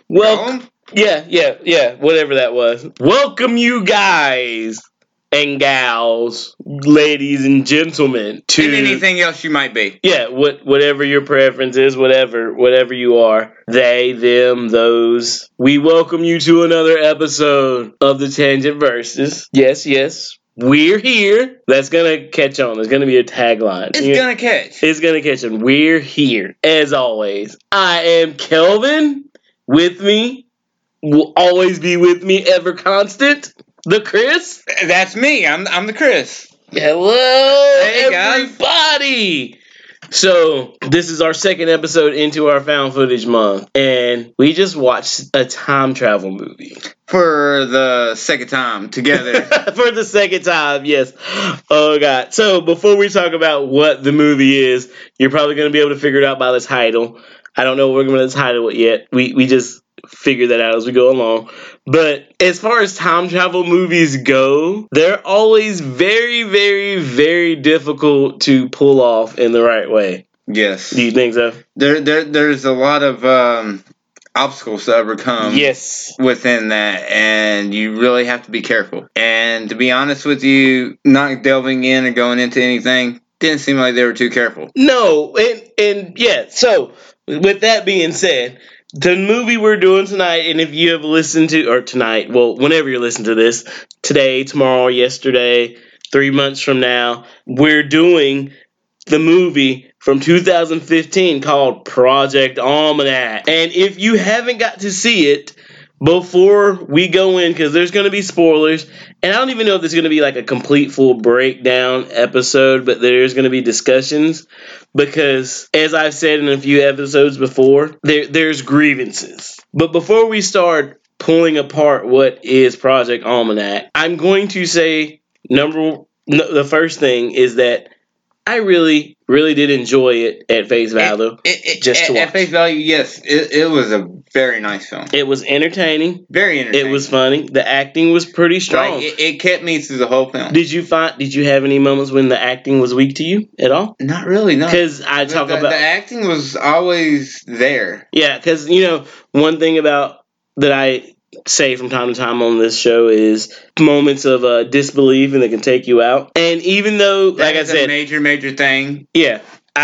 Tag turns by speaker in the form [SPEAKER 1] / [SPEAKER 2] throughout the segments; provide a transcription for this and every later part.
[SPEAKER 1] Well, yeah, whatever that was. Welcome you guys and gals, ladies and gentlemen, to
[SPEAKER 2] and anything else you might be.
[SPEAKER 1] Yeah, whatever your preference is, whatever you are, they, them, those. We welcome you to another episode of the Tangent Versus. Yes, we're here. That's gonna catch on. There's gonna be a tagline.
[SPEAKER 2] It's gonna catch.
[SPEAKER 1] It's gonna catch on. We're here, as always. I am Kelvin. With me, will always be with me, ever constant, the Chris.
[SPEAKER 2] That's me. I'm the Chris.
[SPEAKER 1] Hello,
[SPEAKER 2] hey,
[SPEAKER 1] everybody. Guys. So, this is our second episode into our found footage month, and we just watched a time travel movie.
[SPEAKER 2] For the second time together.
[SPEAKER 1] For the second time, yes. Oh, God. So, before we talk about what the movie is, you're probably going to be able to figure it out by the title. I don't know what we're going to title it yet. We just figure that out as we go along. But as far as time travel movies go, they're always very, very, very difficult to pull off in the right way.
[SPEAKER 2] Yes.
[SPEAKER 1] Do you think so?
[SPEAKER 2] There's a lot of obstacles to overcome.
[SPEAKER 1] Yes.
[SPEAKER 2] Within that, and you really have to be careful. And to be honest with you, not delving in or going into anything didn't seem like they were too careful.
[SPEAKER 1] No, and yeah. So with that being said, the movie we're doing tonight, and if you have listened to, or tonight, well, whenever you listen to this, today, tomorrow, yesterday, 3 months from now, we're doing the movie from 2015 called Project Almanac. And if you haven't got to see it before we go in, because there's going to be spoilers, and I don't even know if there's going to be like a complete full breakdown episode, but there's going to be discussions, because as I've said in a few episodes before, there's grievances. But before we start pulling apart what is Project Almanac, I'm going to say the first thing is that I really, really did enjoy it at face value. Just to watch.
[SPEAKER 2] At face value, yes. It was a very nice film.
[SPEAKER 1] It was entertaining.
[SPEAKER 2] Very entertaining.
[SPEAKER 1] It was funny. The acting was pretty strong.
[SPEAKER 2] Like, it kept me through the whole film.
[SPEAKER 1] Did you have any moments when the acting was weak to you at all?
[SPEAKER 2] Not really, no.
[SPEAKER 1] Because the
[SPEAKER 2] acting was always there.
[SPEAKER 1] Yeah, because, one thing about that I say from time to time on this show is moments of disbelief, and it can take you out. And even though, like I said,
[SPEAKER 2] major thing.
[SPEAKER 1] Yeah,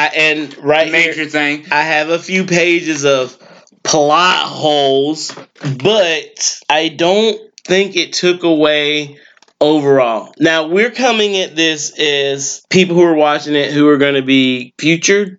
[SPEAKER 1] major
[SPEAKER 2] thing.
[SPEAKER 1] I have a few pages of plot holes, but I don't think it took away overall. Now, we're coming at this as people who are watching it who are going to be future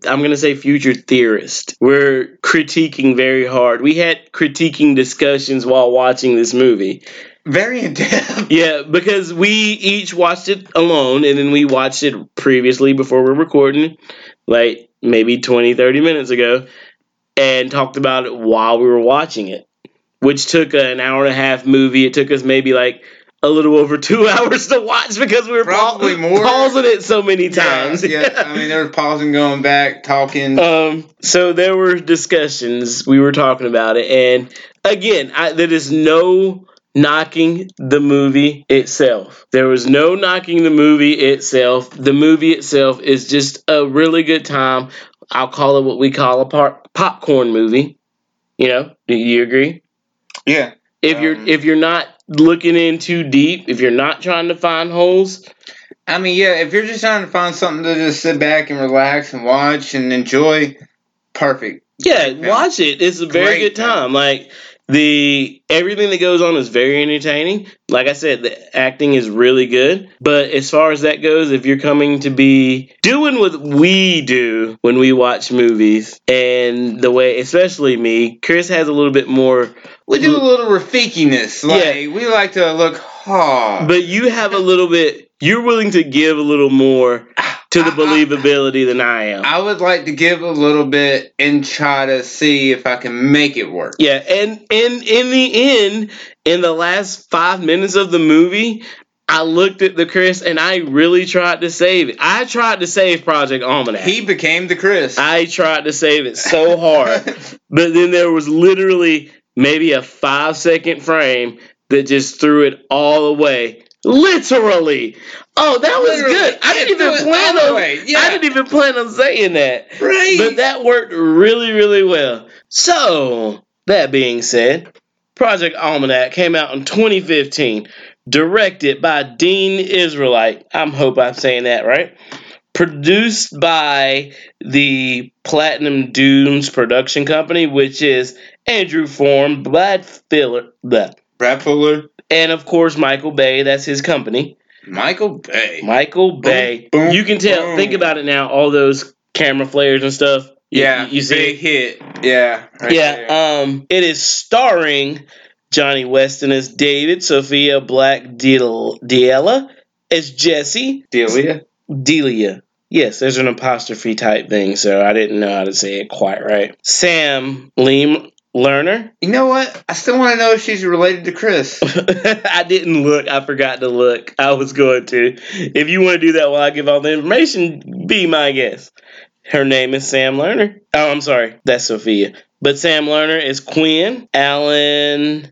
[SPEAKER 1] theorists. We're critiquing very hard. We had critiquing discussions while watching this movie.
[SPEAKER 2] Very in-depth.
[SPEAKER 1] Yeah, because we each watched it alone, and then we watched it previously before we're recording, like maybe 20, 30 minutes ago, and talked about it while we were watching it, which took an hour and a half movie. It took us maybe like a little over 2 hours to watch because we were pausing it so many times.
[SPEAKER 2] Yeah. I mean, there was pausing, going back, talking.
[SPEAKER 1] So there were discussions. We were talking about it. And again, there is no knocking the movie itself. There was no knocking the movie itself. The movie itself is just a really good time. I'll call it what we call a popcorn movie. Do you agree?
[SPEAKER 2] Yeah.
[SPEAKER 1] If you're not looking in too deep, if you're not trying to find holes.
[SPEAKER 2] I mean, yeah, if you're just trying to find something to just sit back and relax and watch and enjoy, perfect.
[SPEAKER 1] Yeah, watch it. It's a very good time. Like, everything that goes on is very entertaining. Like I said, the acting is really good. But as far as that goes, if you're coming to be doing what we do when we watch movies, and the way, especially me, Chris has a little bit more.
[SPEAKER 2] We do a little Rafikiness. We like to look hard.
[SPEAKER 1] But you have a little bit. You're willing to give a little more to the believability than I am.
[SPEAKER 2] I would like to give a little bit and try to see if I can make it work.
[SPEAKER 1] Yeah, and in the end, in the last 5 minutes of the movie, I looked at the Chris and I really tried to save it. I tried to save Project Almanac.
[SPEAKER 2] He became the Chris.
[SPEAKER 1] I tried to save it so hard. But then there was literally maybe a 5-second frame that just threw it all away. Literally. Oh, that was good. I didn't even plan on saying that.
[SPEAKER 2] Right.
[SPEAKER 1] But that worked really, really well. So, that being said, Project Almanac came out in 2015, directed by Dean Israelite. I hope I'm saying that right. Produced by the Platinum Dunes production company, which is Andrew Form, Brad Fuller, and of course Michael Bay. That's his company.
[SPEAKER 2] Michael Bay.
[SPEAKER 1] Boom, you can tell.
[SPEAKER 2] Boom.
[SPEAKER 1] Think about it now. All those camera flares and stuff. You see
[SPEAKER 2] big hit. Yeah.
[SPEAKER 1] There. It is starring Johnny Weston as David, Sophia Black-D'Elia as Jesse. Delia. Yes, there's an apostrophe type thing, so I didn't know how to say it quite right. Sam Lerner.
[SPEAKER 2] You know what? I still want to know if she's related to Chris.
[SPEAKER 1] I didn't look. I forgot to look. I was going to. If you want to do that while I give all the information, be my guest. Her name is Sam Lerner. Oh, I'm sorry. That's Sophia. But Sam Lerner is Quinn. Alan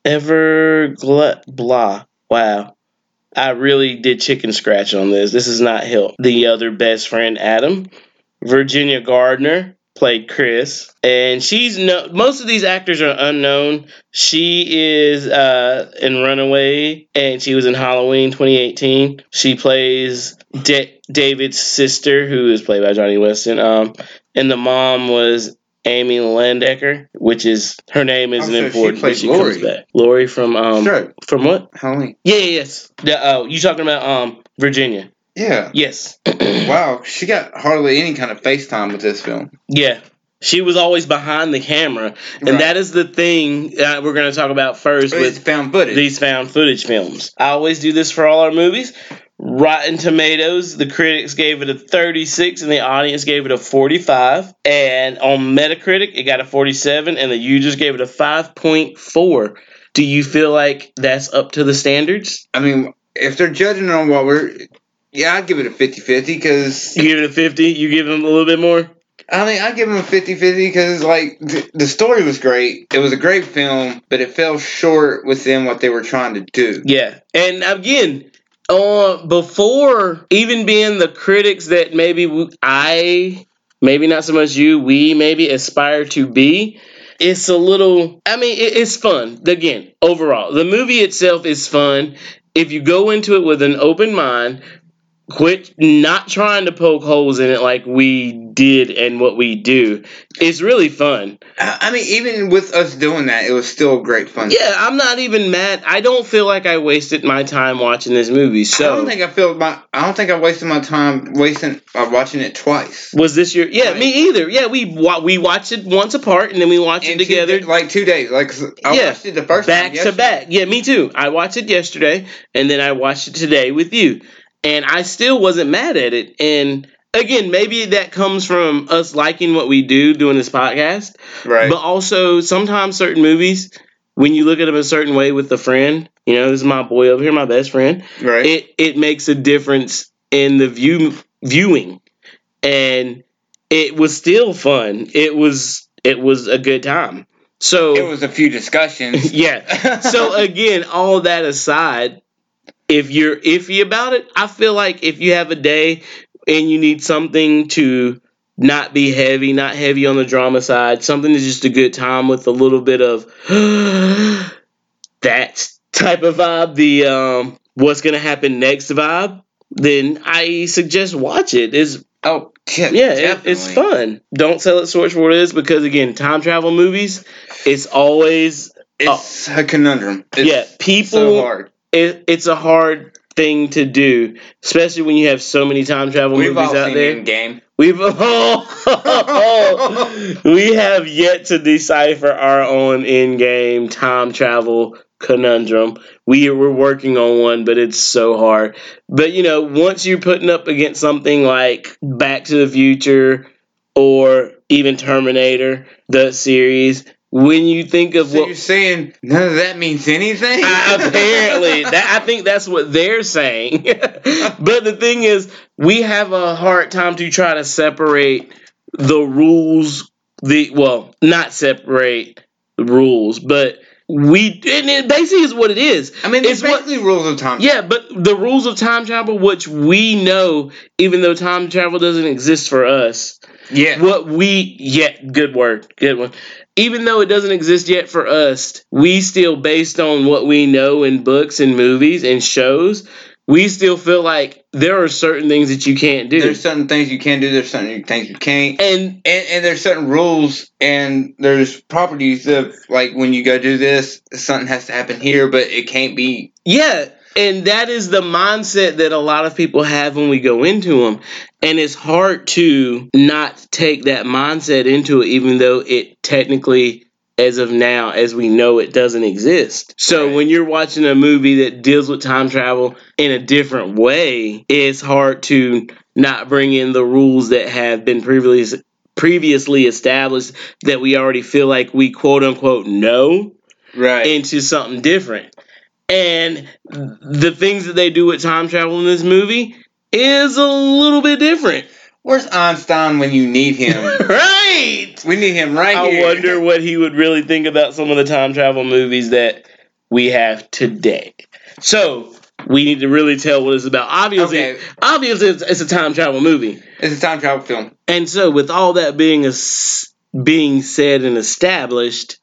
[SPEAKER 1] Everglass. Wow. I really did chicken scratch on this. This is not help. The other best friend, Adam. Virginia Gardner played Chris. And most of these actors are unknown. She is in Runaway, and she was in Halloween 2018. She plays David's sister, who is played by Johnny Weston. And the mom was Amy Landecker, which is her name isn't important, but she comes back. Lori from from what?
[SPEAKER 2] Halloween.
[SPEAKER 1] Yes. You talking about Virginia?
[SPEAKER 2] Yeah.
[SPEAKER 1] Yes.
[SPEAKER 2] Wow, she got hardly any kind of FaceTime with this film.
[SPEAKER 1] Yeah. She was always behind the camera, and that is the thing we're going to talk about first with
[SPEAKER 2] found footage.
[SPEAKER 1] These found footage films. I always do this for all our movies. Rotten Tomatoes, the critics gave it a 36 and the audience gave it a 45. And on Metacritic, it got a 47 and the users gave it a 5.4. Do you feel like that's up to the standards?
[SPEAKER 2] I mean, if they're judging on what I'd give it a 50-50 because...
[SPEAKER 1] You give it a 50? You give them a little bit more?
[SPEAKER 2] I mean, I'd give them a 50-50 because, like, the story was great. It was a great film, but it fell short within what they were trying to do.
[SPEAKER 1] Yeah. And again... before even being the critics that maybe maybe not so much you, we maybe aspire to be, it's a little, it's fun. Again, overall, the movie itself is fun. If you go into it with an open mind, quit not trying to poke holes in it like we did and what we do. It's really fun.
[SPEAKER 2] I mean, even with us doing that, it was still great fun.
[SPEAKER 1] Yeah, I'm not even mad. I don't feel like I wasted my time watching this movie. So
[SPEAKER 2] I don't think I wasted my time watching it twice.
[SPEAKER 1] Was this your? Yeah, me either. Yeah, we watched it once apart and then we watched it together.
[SPEAKER 2] 2 days. Like I watched it the first time
[SPEAKER 1] back to back. Yeah, me too. I watched it yesterday and then I watched it today with you. And I still wasn't mad at it. And again, maybe that comes from us liking what we do doing this podcast.
[SPEAKER 2] Right.
[SPEAKER 1] But also, sometimes certain movies, when you look at them a certain way with a friend, this is my boy over here, my best friend.
[SPEAKER 2] Right.
[SPEAKER 1] It makes a difference in the viewing. And it was still fun. It was a good time. So
[SPEAKER 2] it was a few discussions.
[SPEAKER 1] Yeah. So again, all that aside, if you're iffy about it, I feel like if you have a day and you need something to not be heavy, not heavy on the drama side, something that's just a good time with a little bit of that type of vibe, the what's going to happen next vibe, then I suggest watch it. It's fun. Don't sell it short for what it is because, again, time travel movies, it's always...
[SPEAKER 2] It's a conundrum. It's so hard.
[SPEAKER 1] It's a hard thing to do, especially when you have so many time travel movies out there.
[SPEAKER 2] Endgame.
[SPEAKER 1] We have yet to decipher our own Endgame time travel conundrum. We were working on one, but it's so hard. But once you're putting up against something like Back to the Future or even Terminator, the series. When you think of
[SPEAKER 2] you're saying none of that means anything?
[SPEAKER 1] Apparently. I think that's what they're saying. But the thing is, we have a hard time to try to separate the rules, not separate the rules, but and it basically is what it is.
[SPEAKER 2] I mean, it's basically rules of time travel.
[SPEAKER 1] Yeah, but the rules of time travel, which we know, even though time travel doesn't exist for us.
[SPEAKER 2] Yeah.
[SPEAKER 1] Good word. Good one. even though it doesn't exist yet for us, we still, based on what we know in books and movies and shows, we still feel like there are certain things that you can't do.
[SPEAKER 2] There's certain things you can do. There's certain things you can't.
[SPEAKER 1] And
[SPEAKER 2] there's certain rules and there's properties of, like, when you go do this, something has to happen here, but it can't be.
[SPEAKER 1] yeah, and that is the mindset that a lot of people have when we go into them. And it's hard to not take that mindset into it, even though it technically, as of now, as we know, it doesn't exist. So
[SPEAKER 2] Right.
[SPEAKER 1] when you're watching a movie that deals with time travel in a different way, it's hard to not bring in the rules that have been previously established that we already feel like we quote unquote know
[SPEAKER 2] Right.
[SPEAKER 1] into something different. And the things that they do with time travel in this movie is a little bit different.
[SPEAKER 2] Where's Einstein when you need him?
[SPEAKER 1] Right!
[SPEAKER 2] We need him right
[SPEAKER 1] I
[SPEAKER 2] here.
[SPEAKER 1] wonder what he would really think about some of the time travel movies that we have today. So, we need to really tell what it's about. Obviously, it's a time travel movie.
[SPEAKER 2] It's a time travel film.
[SPEAKER 1] And so, with all that being said and established,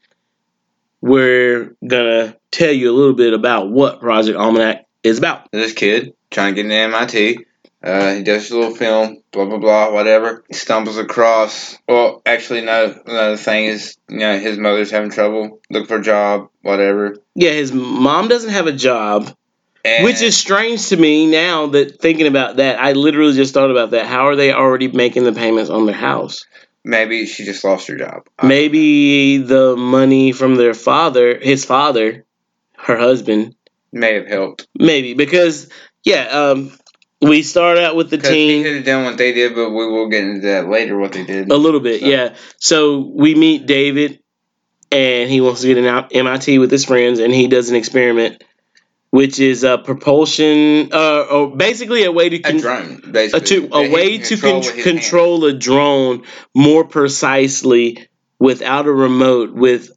[SPEAKER 1] we're gonna tell you a little bit about what Project Almanac is about.
[SPEAKER 2] This kid trying to get into MIT. He does a little film, blah, blah, blah, whatever. He stumbles across, well, actually, no, another thing is, his mother's having trouble, looking for a job, whatever.
[SPEAKER 1] Yeah, his mom doesn't have a job,
[SPEAKER 2] And
[SPEAKER 1] which is strange to me now that thinking about that. I literally just thought about that. How are they already making the payments on their house?
[SPEAKER 2] maybe she just lost her job.
[SPEAKER 1] Maybe the money from his father, her husband,
[SPEAKER 2] May have helped.
[SPEAKER 1] maybe, because, we start out with the
[SPEAKER 2] Because he
[SPEAKER 1] team.
[SPEAKER 2] could have done what they did, but we will get into that later, what they did.
[SPEAKER 1] A little bit,
[SPEAKER 2] So-
[SPEAKER 1] yeah. So we meet David, and he wants to get an MIT with his friends, and he does an experiment, which is a propulsion, or basically a way to
[SPEAKER 2] A drone, basically.
[SPEAKER 1] a way to control a drone more precisely without a remote, with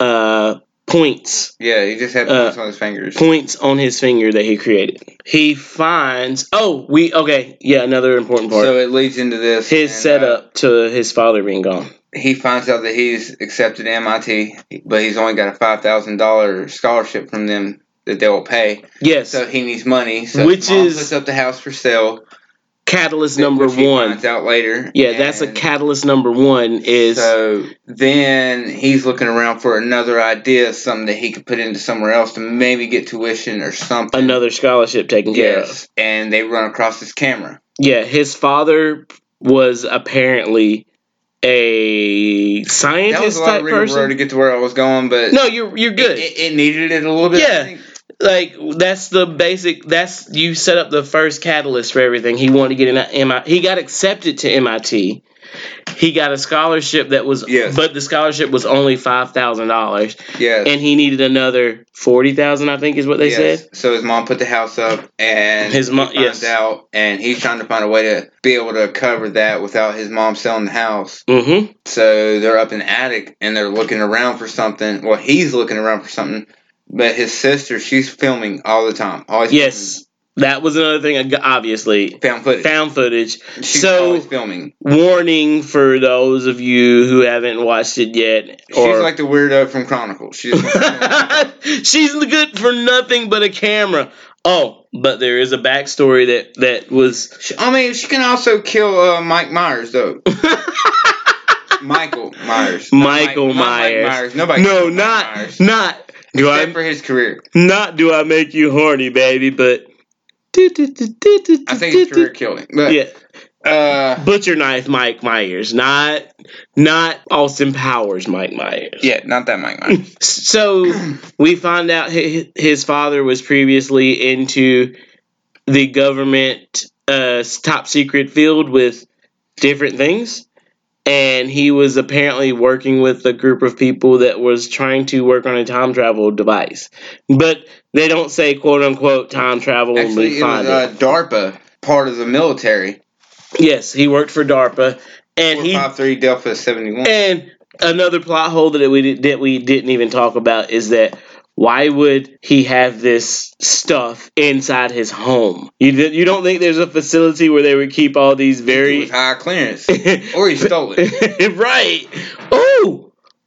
[SPEAKER 1] points.
[SPEAKER 2] Yeah, he just had points on his fingers.
[SPEAKER 1] Points on his finger that he created. He finds another important part.
[SPEAKER 2] So it leads into this.
[SPEAKER 1] His
[SPEAKER 2] and,
[SPEAKER 1] setup to his father being gone.
[SPEAKER 2] he finds out that he's accepted MIT, but he's only got a $5,000 scholarship from them that they will pay.
[SPEAKER 1] Yes.
[SPEAKER 2] So he needs money. So
[SPEAKER 1] Which
[SPEAKER 2] his mom
[SPEAKER 1] is-
[SPEAKER 2] puts up the house for sale.
[SPEAKER 1] Catalyst number
[SPEAKER 2] which he
[SPEAKER 1] one.
[SPEAKER 2] finds out later.
[SPEAKER 1] Yeah, that's a
[SPEAKER 2] And
[SPEAKER 1] catalyst number one is
[SPEAKER 2] So then he's looking around for another idea, something that he could put into somewhere else to maybe get tuition or something.
[SPEAKER 1] another scholarship taken care of.
[SPEAKER 2] Yes, and they run across this camera.
[SPEAKER 1] Yeah, his father was apparently a
[SPEAKER 2] That was
[SPEAKER 1] scientist
[SPEAKER 2] a lot
[SPEAKER 1] type
[SPEAKER 2] of rigmarole
[SPEAKER 1] person.
[SPEAKER 2] to get to where I was going, but
[SPEAKER 1] No, you're good.
[SPEAKER 2] It needed it a little bit.
[SPEAKER 1] Yeah.
[SPEAKER 2] I think.
[SPEAKER 1] Like, that's the basic. That's, you set up the first catalyst for everything. He wanted to get an MIT. He got accepted to MIT. He got a scholarship that was,
[SPEAKER 2] Yes.
[SPEAKER 1] but the scholarship was only $5,000,
[SPEAKER 2] Yes.
[SPEAKER 1] and he needed another $40,000. I think is what they
[SPEAKER 2] Yes.
[SPEAKER 1] said.
[SPEAKER 2] So his mom put the house up, and
[SPEAKER 1] His mom-
[SPEAKER 2] he finds
[SPEAKER 1] yes.
[SPEAKER 2] out, and he's trying to find a way to be able to cover that without his mom selling the house.
[SPEAKER 1] Mm-hmm.
[SPEAKER 2] So they're up in the attic, and they're looking around for something. Well, he's looking around for something, but his sister, she's filming all the time. Always
[SPEAKER 1] Yes, that was another thing. Obviously,
[SPEAKER 2] filming. Found footage.
[SPEAKER 1] found footage.
[SPEAKER 2] She's
[SPEAKER 1] So,
[SPEAKER 2] always filming.
[SPEAKER 1] warning for those of you who haven't watched it yet.
[SPEAKER 2] She's
[SPEAKER 1] Or
[SPEAKER 2] like the weirdo from Chronicle. She's
[SPEAKER 1] she's good for nothing but a camera. Oh, but there is a backstory that was.
[SPEAKER 2] I mean, she can also kill Mike Myers, though. Michael Myers.
[SPEAKER 1] Michael
[SPEAKER 2] Not Mike
[SPEAKER 1] Myers.
[SPEAKER 2] Myers. Nobody.
[SPEAKER 1] No,
[SPEAKER 2] kills Mike Myers.
[SPEAKER 1] not. Do
[SPEAKER 2] Except
[SPEAKER 1] I
[SPEAKER 2] for his career.
[SPEAKER 1] not? Do I make you horny, baby? But
[SPEAKER 2] I think his career killed him. But,
[SPEAKER 1] yeah, butcher knife Mike Myers, not Austin Powers Mike Myers.
[SPEAKER 2] yeah, not that Mike Myers.
[SPEAKER 1] So we find out his father was previously into the government top secret field with different things. And he was apparently working with a group of people that was trying to work on a time travel device. But they don't say, quote unquote, time travel.
[SPEAKER 2] Actually,
[SPEAKER 1] we
[SPEAKER 2] it
[SPEAKER 1] find
[SPEAKER 2] was DARPA, part of the military.
[SPEAKER 1] Yes, he worked for DARPA. And
[SPEAKER 2] 453 Delta 71.
[SPEAKER 1] And another plot hole that we didn't even talk about is that why would he have this stuff inside his home? You don't think there's a facility where they would keep all these
[SPEAKER 2] It
[SPEAKER 1] very
[SPEAKER 2] was high clearance. Or he stole it.
[SPEAKER 1] right? Oh,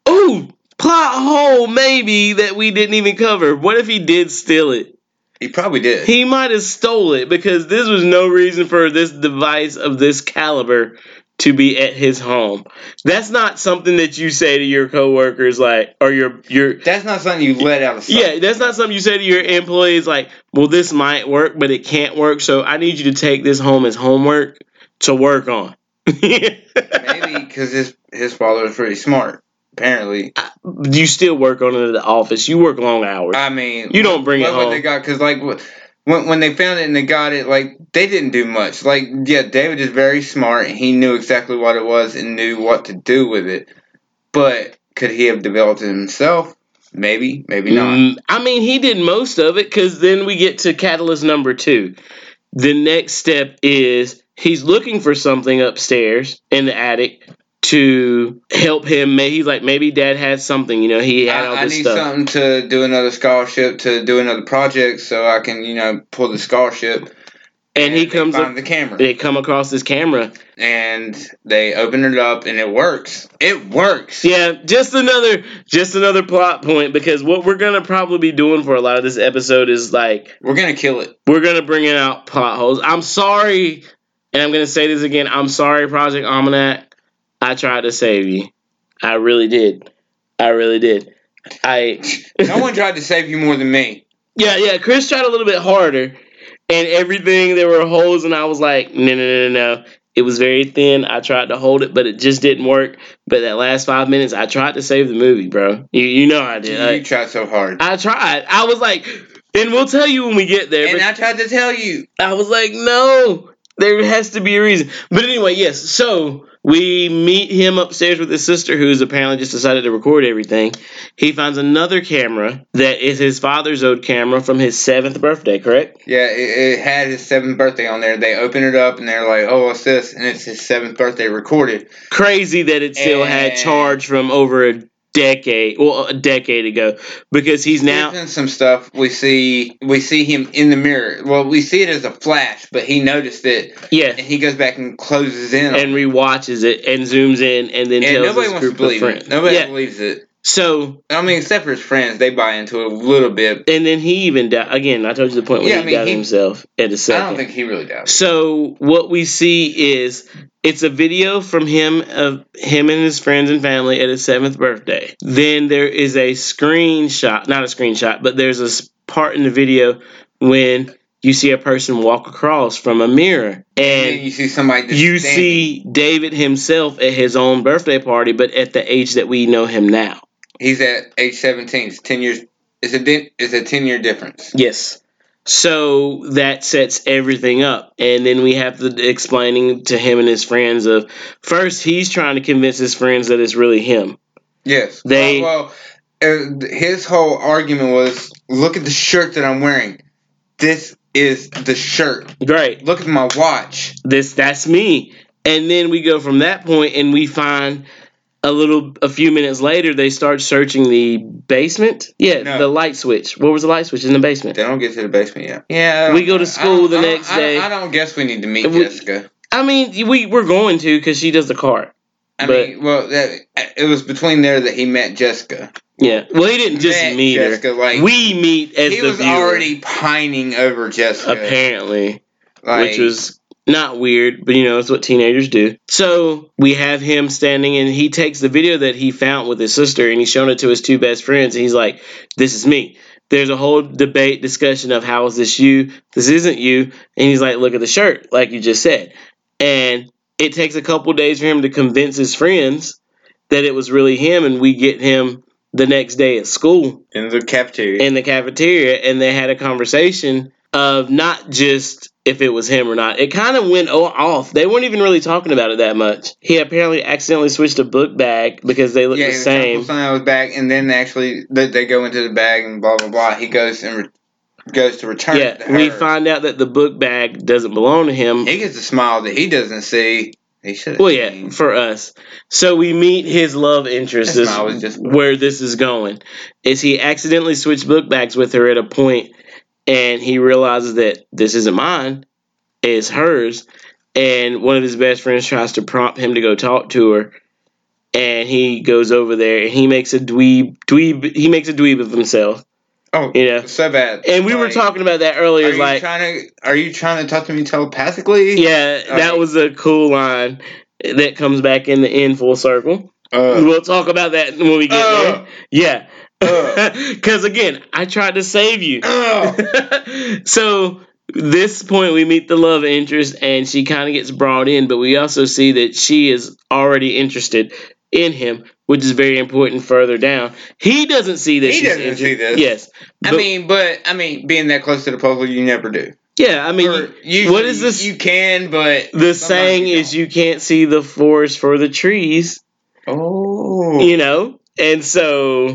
[SPEAKER 1] Ooh, plot hole maybe that we didn't even cover. What if he did steal it?
[SPEAKER 2] He probably did.
[SPEAKER 1] He might have stole it because this was no reason for this device of this caliber to be at his home. That's not something that you say to your coworkers, like, or your.
[SPEAKER 2] That's not something you let out of sight.
[SPEAKER 1] Yeah, that's not something you say to your employees, like, well, this might work, but it can't work, so I need you to take this home as homework to work on.
[SPEAKER 2] Maybe because his father was pretty smart. Apparently,
[SPEAKER 1] You still work on it at the office. You work long hours.
[SPEAKER 2] I mean,
[SPEAKER 1] You don't bring it home.
[SPEAKER 2] They got because like when they found it and they got it, like they didn't do much. Like yeah, David is very smart. And he knew exactly what it was and knew what to do with it. But could he have developed it himself? Maybe, maybe not.
[SPEAKER 1] I mean, he did most of it because then we get to catalyst number 2. The next step is he's looking for something upstairs in the attic to help him. He's like, maybe Dad had something. He had all this stuff.
[SPEAKER 2] I need something to do another scholarship, to do another project, so I can, pull the scholarship.
[SPEAKER 1] And he comes
[SPEAKER 2] up the camera.
[SPEAKER 1] They come across this camera,
[SPEAKER 2] and they open it up, and it works. It works.
[SPEAKER 1] Yeah, just another plot point, because what we're gonna probably be doing for a lot of this episode is like
[SPEAKER 2] we're gonna kill it.
[SPEAKER 1] We're gonna bring out plot holes. I'm sorry, and I'm gonna say this again. I'm sorry, Project Almanac. I tried to save you. I really did.
[SPEAKER 2] No one tried to save you more than me.
[SPEAKER 1] Yeah. Chris tried a little bit harder. And everything, there were holes, and I was like, no. It was very thin. I tried to hold it, but it just didn't work. But that last 5 minutes, I tried to save the movie, bro. You know I did.
[SPEAKER 2] You tried so hard.
[SPEAKER 1] I tried. I was like, and we'll tell you when we get there.
[SPEAKER 2] And I tried to tell you.
[SPEAKER 1] I was like, no, there has to be a reason. But anyway, yes, so we meet him upstairs with his sister, who's apparently just decided to record everything. He finds another camera that is his father's old camera from his 7th birthday, correct?
[SPEAKER 2] Yeah, it had his 7th birthday on there. They open it up, and they're like, oh, what's this? And it's his 7th birthday recorded.
[SPEAKER 1] Crazy that it still had charge from over a decade ago, because he's now
[SPEAKER 2] in some stuff. We see him in the mirror. Well, we see it as a flash, but he noticed it.
[SPEAKER 1] Yeah,
[SPEAKER 2] and he goes back and closes in
[SPEAKER 1] and rewatches it and zooms in and then tells
[SPEAKER 2] nobody
[SPEAKER 1] his
[SPEAKER 2] wants
[SPEAKER 1] group
[SPEAKER 2] to believe
[SPEAKER 1] of friends.
[SPEAKER 2] it. Nobody believes it.
[SPEAKER 1] So
[SPEAKER 2] I mean, except for his friends, they buy into it a little bit.
[SPEAKER 1] And then he even died. Again, I told you the point where he doubted himself at the second.
[SPEAKER 2] I don't think he really doubted.
[SPEAKER 1] So what we see is it's a video from him and his friends and family at his 7th birthday. Then there is a screenshot, not a screenshot, but there's a part in the video when you see a person walk across from a mirror, and
[SPEAKER 2] you see somebody.
[SPEAKER 1] You see David himself at his own birthday party, but at the age that we know him now.
[SPEAKER 2] He's at age 17. It's 10 years. It's a 10-year difference.
[SPEAKER 1] Yes. So that sets everything up. And then we have the explaining to him and his friends of, first, he's trying to convince his friends that it's really him.
[SPEAKER 2] Yes. His whole argument was, look at the shirt that I'm wearing. This is the shirt.
[SPEAKER 1] Right.
[SPEAKER 2] Look at my watch.
[SPEAKER 1] That's me. And then we go from that point and we find a few minutes later, they start searching the basement. Yeah, no. The light switch. What was the light switch in the basement?
[SPEAKER 2] They don't get to the basement yet. Yeah.
[SPEAKER 1] We go to school the next day.
[SPEAKER 2] I don't guess we need to meet Jessica.
[SPEAKER 1] I mean, we're going to, because she does the cart.
[SPEAKER 2] It was between there that he met Jessica.
[SPEAKER 1] Yeah. Well, he didn't just meet Jessica, her. We meet as the viewer. He was
[SPEAKER 2] already pining over Jessica.
[SPEAKER 1] Apparently. Which was not weird, but it's what teenagers do. So we have him standing, and he takes the video that he found with his sister, and he's shown it to his 2 best friends, and he's like, this is me. There's a whole discussion of, how is this you? This isn't you. And he's like, look at the shirt, like you just said. And it takes a couple days for him to convince his friends that it was really him, and we get him the next day at school.
[SPEAKER 2] In the cafeteria,
[SPEAKER 1] and they had a conversation of not just if it was him or not. It kind of went off. They weren't even really talking about it that much. He apparently accidentally switched a book bag because they look the same.
[SPEAKER 2] Yeah, was back, and then actually they go into the bag and blah, blah, blah. He goes to return it to her.
[SPEAKER 1] We find out that the book bag doesn't belong to him.
[SPEAKER 2] He gets a smile that he doesn't see. He should.
[SPEAKER 1] Well, yeah, for us. So we meet his love interest. Where this is going is he accidentally switched book bags with her at a point, and he realizes that this isn't mine, it's hers. And one of his best friends tries to prompt him to go talk to her. and he goes over there and he makes a dweeb of himself.
[SPEAKER 2] Oh,
[SPEAKER 1] you know,
[SPEAKER 2] so bad.
[SPEAKER 1] And we were talking about that earlier.
[SPEAKER 2] Are you trying to talk to me telepathically?
[SPEAKER 1] Yeah, that was a cool line that comes back in the end full circle. We'll talk about that when we get there. Yeah. Because again, I tried to save you. So this point we meet the love interest and she kind of gets brought in, but we also see that she is already interested in him, which is very important further down. He doesn't see that.
[SPEAKER 2] He doesn't see this.
[SPEAKER 1] Yes.
[SPEAKER 2] But being that close to the puzzle, you never do.
[SPEAKER 1] Yeah, I mean, what is this?
[SPEAKER 2] You can, but
[SPEAKER 1] the saying is you can't see the forest for the trees.
[SPEAKER 2] Oh.
[SPEAKER 1] And so...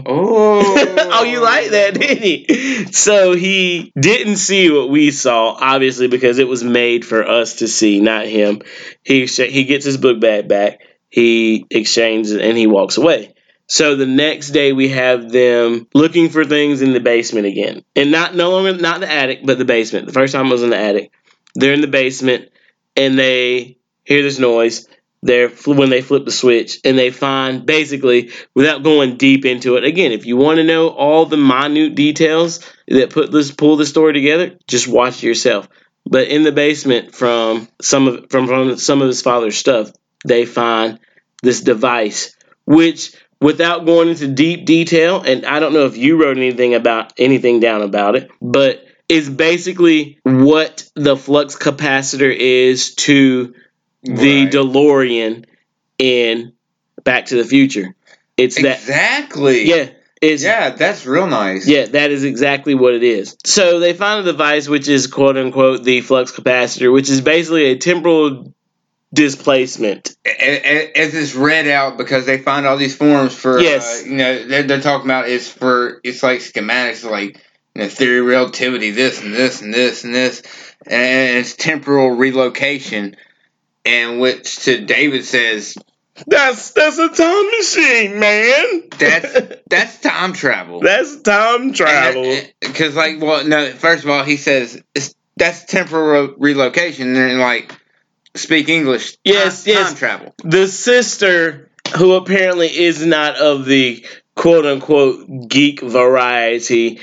[SPEAKER 2] Oh,
[SPEAKER 1] you like that, didn't you? So he didn't see what we saw, obviously, because it was made for us to see, not him. He gets his book bag back, he exchanges it, and he walks away. So the next day we have them looking for things in the basement again. And not the attic, but the basement. The first time I was in the attic. They're in the basement, and they hear this noise. When they flip the switch, and they find, basically, without going deep into it, again, if you want to know all the minute details that pull the story together, just watch it yourself. But in the basement, from some of his father's stuff, they find this device, which, without going into deep detail, and I don't know if you wrote anything down about it, but it's basically what the flux capacitor is to the DeLorean in Back to the Future. It's
[SPEAKER 2] exactly. That's real nice.
[SPEAKER 1] Yeah, that is exactly what it is. So they find a device which is quote unquote the flux capacitor, which is basically a temporal displacement.
[SPEAKER 2] As it's read out, because they find all these forms for they're talking about it's like schematics, like theory of relativity, this and this and this and this, and it's temporal relocation. And which to David says,
[SPEAKER 1] that's a time machine, man.
[SPEAKER 2] That's time travel.
[SPEAKER 1] That's time travel.
[SPEAKER 2] Because first of all, he says that's temporal relocation, and speak English.
[SPEAKER 1] Yes.
[SPEAKER 2] Time travel.
[SPEAKER 1] The sister, who apparently is not of the quote unquote geek variety,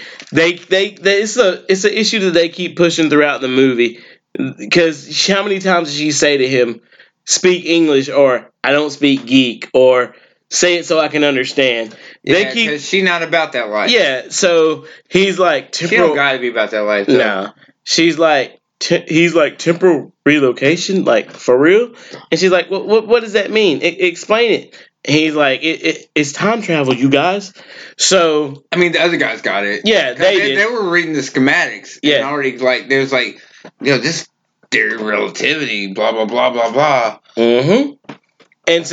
[SPEAKER 1] it's an issue that they keep pushing throughout the movie. Because how many times did she say to him, speak English, or I don't speak geek, or say it so I can understand?
[SPEAKER 2] Yeah, because she's not about that life.
[SPEAKER 1] Yeah, so he's like
[SPEAKER 2] temporal. She don't gotta be about that life.
[SPEAKER 1] No, she's like he's like temporal relocation, like for real. And she's like, what does that mean? Explain it. And he's like, it's time travel, you guys. So
[SPEAKER 2] I mean, the other guys got it.
[SPEAKER 1] Yeah,
[SPEAKER 2] they were reading the schematics. Yeah, and already there's this theory of relativity, blah blah blah blah blah.
[SPEAKER 1] Mm-hmm. And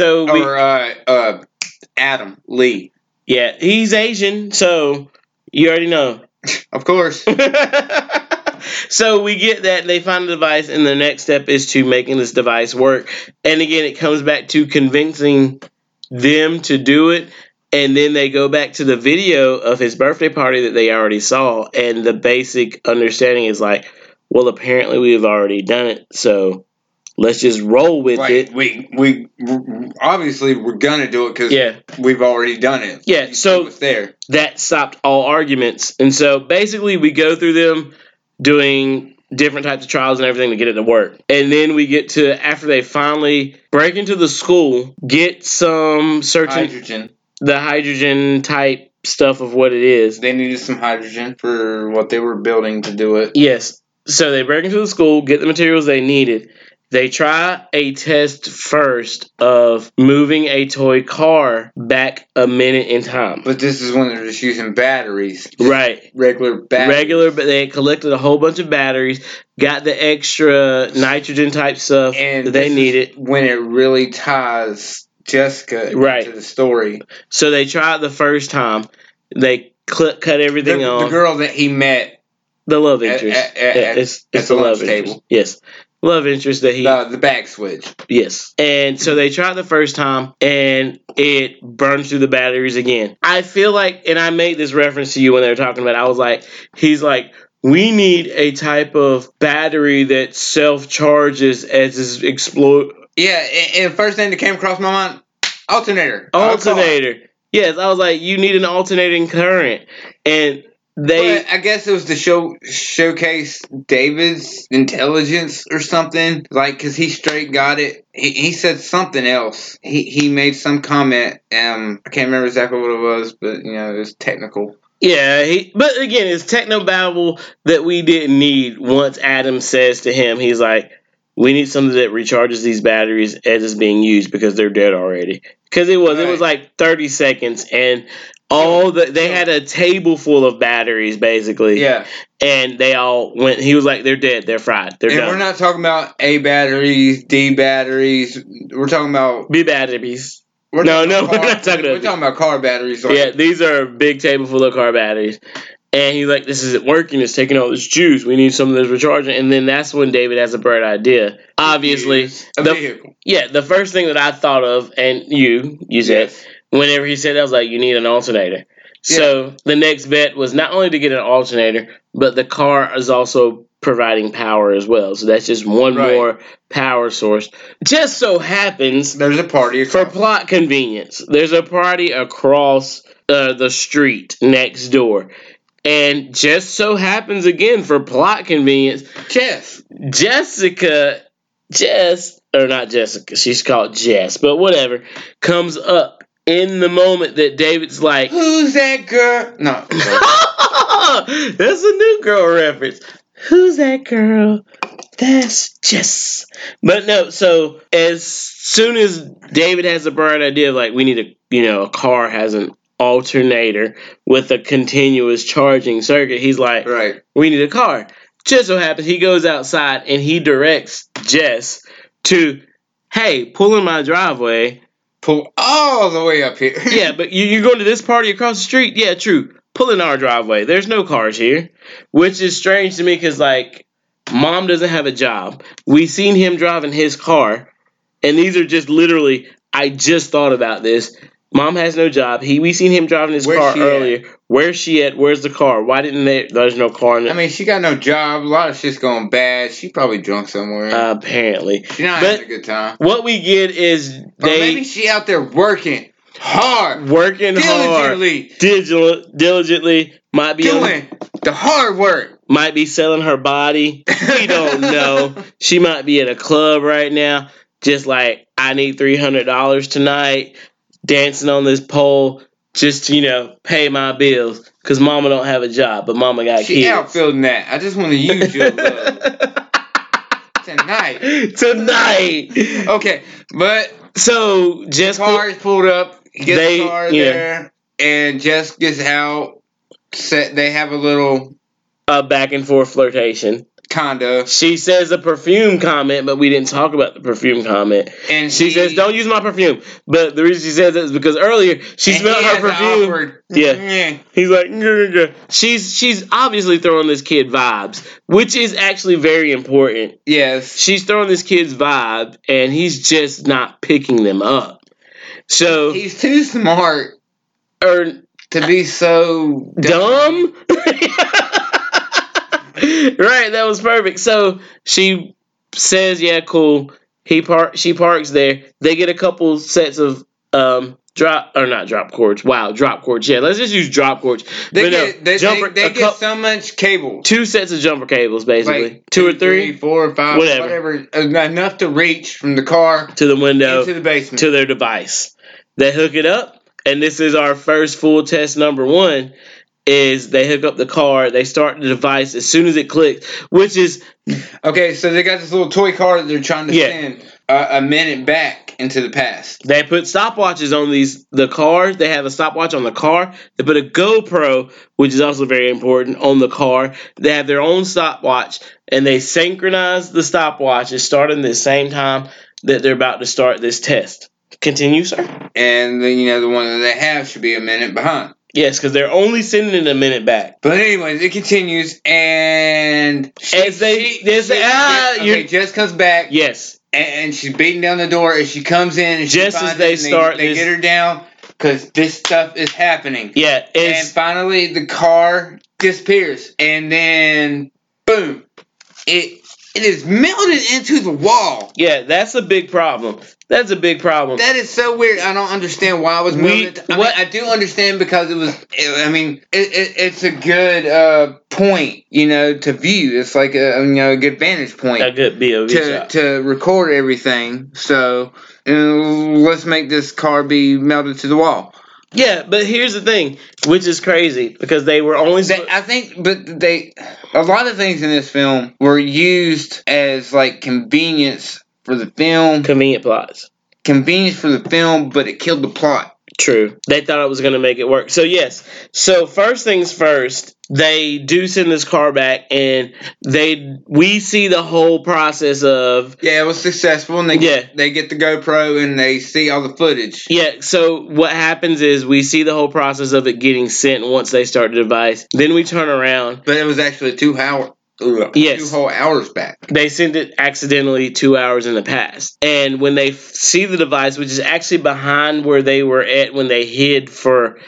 [SPEAKER 1] so
[SPEAKER 2] Adam Lee.
[SPEAKER 1] Yeah, he's Asian, so you already know.
[SPEAKER 2] Of course.
[SPEAKER 1] So we get that they find the device, and the next step is to making this device work. And again, it comes back to convincing them to do it. And then they go back to the video of his birthday party that they already saw. And the basic understanding is well, apparently we've already done it, so let's just roll with it.
[SPEAKER 2] We obviously we're gonna do it because we've already done it.
[SPEAKER 1] Yeah, so that stopped all arguments, and so basically we go through them doing different types of trials and everything to get it to work, and then we get to after they finally break into the school, get some the hydrogen type stuff of what it is.
[SPEAKER 2] They needed some hydrogen for what they were building to do it.
[SPEAKER 1] Yes. So they break into the school, get the materials they needed. They try a test first of moving a toy car back a minute in time.
[SPEAKER 2] But this is when they're just using batteries.
[SPEAKER 1] Right.
[SPEAKER 2] Regular batteries.
[SPEAKER 1] But they collected a whole bunch of batteries, got the extra nitrogen type stuff that they needed.
[SPEAKER 2] When it really ties Jessica into the story.
[SPEAKER 1] So they tried the first time. They cut everything off.
[SPEAKER 2] The girl that he met.
[SPEAKER 1] The love interest. It's the love interest. Yes. Love interest that
[SPEAKER 2] the back switch.
[SPEAKER 1] Yes. And so they tried the first time, and it burns through the batteries again. I feel like, and I made this reference to you when they were talking about it, I was like, he's like, we need a type of battery that self-charges as it's explode.
[SPEAKER 2] Yeah, and the first thing that came across my mind, Alternator.
[SPEAKER 1] Yes, I was like, you need an alternating current, and
[SPEAKER 2] But I guess it was to showcase David's intelligence or something. Like, because he straight got it. He said something else. He made some comment. I can't remember exactly what it was, but it was technical.
[SPEAKER 1] Yeah, but again, it's technobabble that we didn't need. Once Adam says to him, he's like, we need something that recharges these batteries as it's being used because they're dead already. Because it was like 30 seconds, and they had a table full of batteries basically.
[SPEAKER 2] Yeah.
[SPEAKER 1] And they all went. He was like, they're dead, they're fried, they're done.
[SPEAKER 2] And we're not talking about A batteries, D batteries. We're talking about
[SPEAKER 1] B batteries.
[SPEAKER 2] We're talking
[SPEAKER 1] We're
[SPEAKER 2] talking about car batteries.
[SPEAKER 1] Right? Yeah, these are a big table full of car batteries. And he's like, this isn't working. It's taking all this juice. We need something that's recharging. And then that's when David has a bright idea. Obviously, the first thing that I thought of, and you said, whenever he said that, I was like, you need an alternator. Yeah. So the next bet was not only to get an alternator, but the car is also providing power as well. So that's just one more power source. Just so happens
[SPEAKER 2] there's a party
[SPEAKER 1] for plot convenience. There's a party across the street next door. And just so happens again for plot convenience, not Jessica, she's called Jess, but whatever, comes up in the moment that David's like,
[SPEAKER 2] who's that girl? No.
[SPEAKER 1] That's a new girl reference. Who's that girl? That's Jess. But no, so as soon as David has a bright idea of like, we need a car has an alternator with a continuous charging circuit, he's like, we need a car. Just so happens he goes outside and he directs Jess to, hey, pull in my driveway.
[SPEAKER 2] Pull all the way up here.
[SPEAKER 1] Yeah, but you're going to this party across the street? Yeah, true. Pull in our driveway. There's no cars here. Which is strange to me because, like, Mom doesn't have a job. We seen him driving his car. And these are just literally, I just thought about this. Mom has no job. We seen him driving his car earlier. Where's she at? Where's the car? Why didn't there's no car in it?
[SPEAKER 2] I mean, she got no job. A lot of shit's going bad. She probably drunk somewhere.
[SPEAKER 1] Apparently.
[SPEAKER 2] She's not having a good time.
[SPEAKER 1] What we get is
[SPEAKER 2] maybe she out there working hard.
[SPEAKER 1] Diligently. Might be
[SPEAKER 2] doing the hard work.
[SPEAKER 1] Might be selling her body. We don't know. She might be at a club right now. Just like, I need $300 tonight. Dancing on this pole just to, pay my bills. Because Mama don't have a job, but Mama got kids.
[SPEAKER 2] She outfielding that. I just want to use your love. Tonight. Okay, but...
[SPEAKER 1] So, Jess...
[SPEAKER 2] The car is pulled up. He gets the car there. And Jess gets out. They have a little...
[SPEAKER 1] back and forth flirtation.
[SPEAKER 2] Kinda.
[SPEAKER 1] She says a perfume comment, but we didn't talk about the perfume comment. And she says, don't use my perfume. But the reason she says that is because earlier she smelled her perfume. Yeah. He's like, Ngh. She's obviously throwing this kid vibes, which is actually very important.
[SPEAKER 2] Yes.
[SPEAKER 1] She's throwing this kid's vibe, and he's just not picking them up. So
[SPEAKER 2] he's too smart to be so
[SPEAKER 1] dumb. Right, that was perfect. So she says, "Yeah, cool." She parks there. They get a couple sets of drop cords. Wow, drop cords. Yeah, let's just use drop cords.
[SPEAKER 2] They get so much cable.
[SPEAKER 1] 2 sets of jumper cables, basically.
[SPEAKER 2] Like
[SPEAKER 1] 2 or 3,
[SPEAKER 2] 4 or 5, whatever. Enough to reach from the car
[SPEAKER 1] to the window,
[SPEAKER 2] into the basement,
[SPEAKER 1] to their device. They hook it up, and this is our first full test number 1. Is they hook up the car, they start the device as soon as it clicks, which is...
[SPEAKER 2] Okay, so they got this little toy car that they're trying to send a minute back into the past.
[SPEAKER 1] They put stopwatches on the cars. They have a stopwatch on the car. They put a GoPro, which is also very important, on the car. They have their own stopwatch, and they synchronize the stopwatches starting the same time that they're about to start this test. Continue, sir.
[SPEAKER 2] And the one that they have should be a minute behind.
[SPEAKER 1] Yes, because they're only sending it a minute back.
[SPEAKER 2] But anyways, it continues, and
[SPEAKER 1] Jess
[SPEAKER 2] comes back.
[SPEAKER 1] Yes,
[SPEAKER 2] and she's beating down the door. As she comes in, and
[SPEAKER 1] just as they
[SPEAKER 2] get her down because this stuff is happening.
[SPEAKER 1] Yeah,
[SPEAKER 2] and finally the car disappears, and then boom, it It is melted into the wall.
[SPEAKER 1] Yeah, that's a big problem. That's a big problem.
[SPEAKER 2] That is so weird. I don't understand why it was melted. I do understand because it's a good point, to view. It's like a good vantage point.
[SPEAKER 1] A good POV shot.
[SPEAKER 2] To record everything. So let's make this car be melted to the wall.
[SPEAKER 1] Yeah, but here's the thing, which is crazy, because they were only...
[SPEAKER 2] a lot of things in this film were used as, like, convenience for the film.
[SPEAKER 1] Convenient plots.
[SPEAKER 2] Convenience for the film, but it killed the plot.
[SPEAKER 1] True. They thought it was going to make it work. So, yes. So, first things first, they do send this car back, and we see the whole process of...
[SPEAKER 2] Yeah, it was successful, and they get the GoPro, and they see all the footage.
[SPEAKER 1] Yeah, so what happens is we see the whole process of it getting sent once they start the device. Then we turn around.
[SPEAKER 2] But it was actually 2 hours.
[SPEAKER 1] Yes.
[SPEAKER 2] 2 whole hours back.
[SPEAKER 1] They sent it accidentally 2 hours in the past. And when they see the device, which is actually behind where they were at when they hid for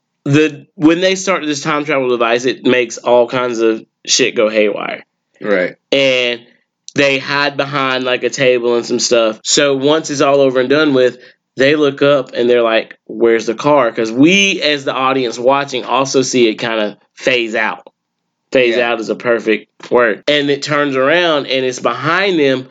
[SPEAKER 1] when they started this time travel device, it makes all kinds of shit go haywire.
[SPEAKER 2] Right.
[SPEAKER 1] And they hide behind like a table and some stuff. So once it's all over and done with, they look up and they're like, where's the car? Because we, as the audience watching, also see it kind of phase out. Phase out is a perfect word. And it turns around and it's behind them,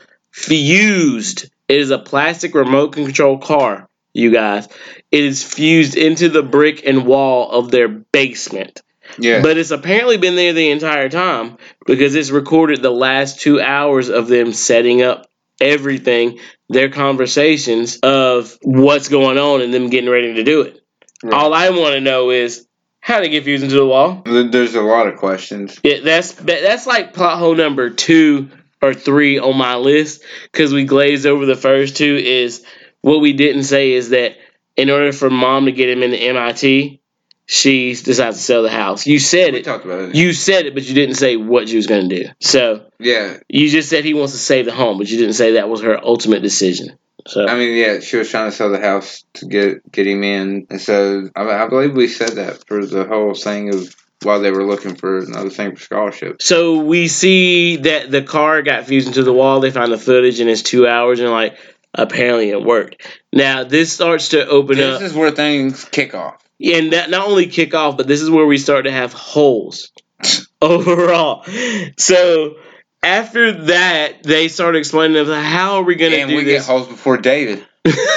[SPEAKER 1] fused. It is a plastic remote control car, you guys. It is fused into the brick and wall of their basement.
[SPEAKER 2] Yeah.
[SPEAKER 1] But it's apparently been there the entire time because it's recorded the last 2 hours of them setting up everything, their conversations of what's going on and them getting ready to do it. Right. All I want to know is, how to get fused into the wall?
[SPEAKER 2] There's a lot of questions.
[SPEAKER 1] Yeah, that's like plot hole number 2 or 3 on my list, because we glazed over the first 2. Is what we didn't say is that in order for mom to get him into MIT, she decides to sell the house. You said it.
[SPEAKER 2] We talked about it.
[SPEAKER 1] You said it, but you didn't say what she was going to do. So
[SPEAKER 2] yeah,
[SPEAKER 1] you just said he wants to save the home, but you didn't say that was her ultimate decision. So
[SPEAKER 2] she was trying to sell the house to get him in, and so I believe we said that for the whole thing of while they were looking for another thing for scholarship.
[SPEAKER 1] So we see that the car got fused into the wall. They find the footage, and it's 2 hours, and apparently it worked. Now this starts to open up.
[SPEAKER 2] This is where things kick off.
[SPEAKER 1] And that not only kick off, but this is where we start to have holes overall. So after that, they start explaining to them, how are we going to do this?
[SPEAKER 2] And we get holes before David.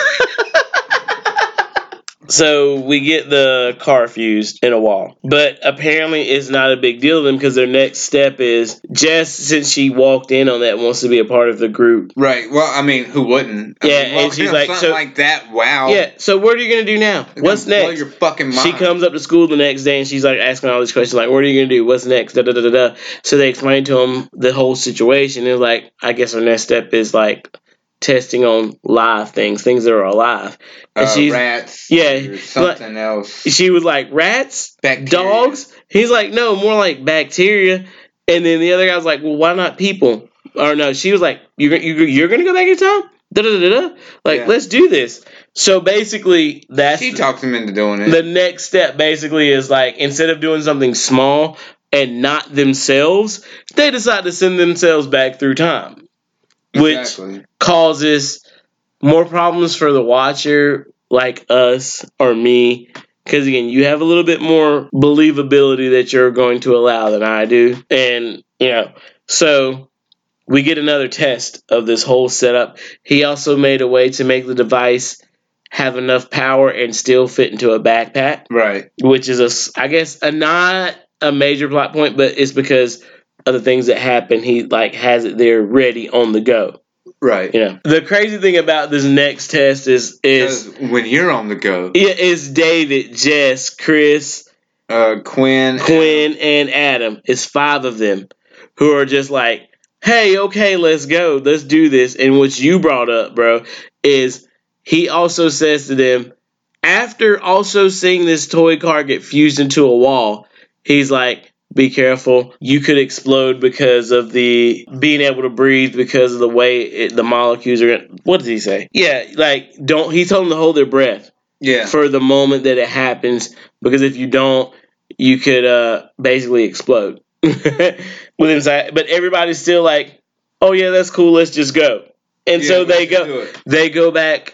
[SPEAKER 1] So we get the car fused in a wall. But apparently it's not a big deal to them, because their next step is, Jess, since she walked in on that, wants to be a part of the group.
[SPEAKER 2] Right. Well, who wouldn't?
[SPEAKER 1] And she's like,
[SPEAKER 2] something like that, wow.
[SPEAKER 1] Yeah, so what are you going to do now? What's next?
[SPEAKER 2] Blow your fucking mind.
[SPEAKER 1] She comes up to school the next day and she's like asking all these questions, like, what are you going to do? What's next? Da, da, da, da, da. So they explain to them the whole situation. And like, I guess our next step is like testing on live things that are alive. And she's
[SPEAKER 2] rats.
[SPEAKER 1] Yeah.
[SPEAKER 2] Something else.
[SPEAKER 1] She was like, rats?
[SPEAKER 2] Bacteria.
[SPEAKER 1] Dogs? He's like, no, more like bacteria. And then the other guy was like, well, why not people? Or no, she was like, you're going to go back in time? Da, da, da, da. Like, let's do this. So basically,
[SPEAKER 2] she talks him into doing it.
[SPEAKER 1] The next step basically is like, instead of doing something small and not themselves, they decide to send themselves back through time. Which causes more problems for the watcher, like us or me. Because, again, you have a little bit more believability that you're going to allow than I do. And, so we get another test of this whole setup. He also made a way to make the device have enough power and still fit into a backpack.
[SPEAKER 2] Right.
[SPEAKER 1] Which is, not a major plot point, but it's because of the things that happen. He, has it there ready on the go.
[SPEAKER 2] Right.
[SPEAKER 1] The crazy thing about this next test is
[SPEAKER 2] when you're on the go.
[SPEAKER 1] Yeah, it's David, Jess, Chris,
[SPEAKER 2] Quinn,
[SPEAKER 1] and Adam. It's 5 of them who are just like, hey, okay, let's go. Let's do this. And what you brought up, bro, is he also says to them, after also seeing this toy car get fused into a wall, he's like, be careful. You could explode because of the being able to breathe, because of the way the molecules are. What does he say? Yeah, don't. He told them to hold their breath.
[SPEAKER 2] Yeah.
[SPEAKER 1] For the moment that it happens, because if you don't, you could basically explode. But everybody's still like, oh yeah, that's cool, let's just go. And so
[SPEAKER 2] let's just do it.
[SPEAKER 1] they go back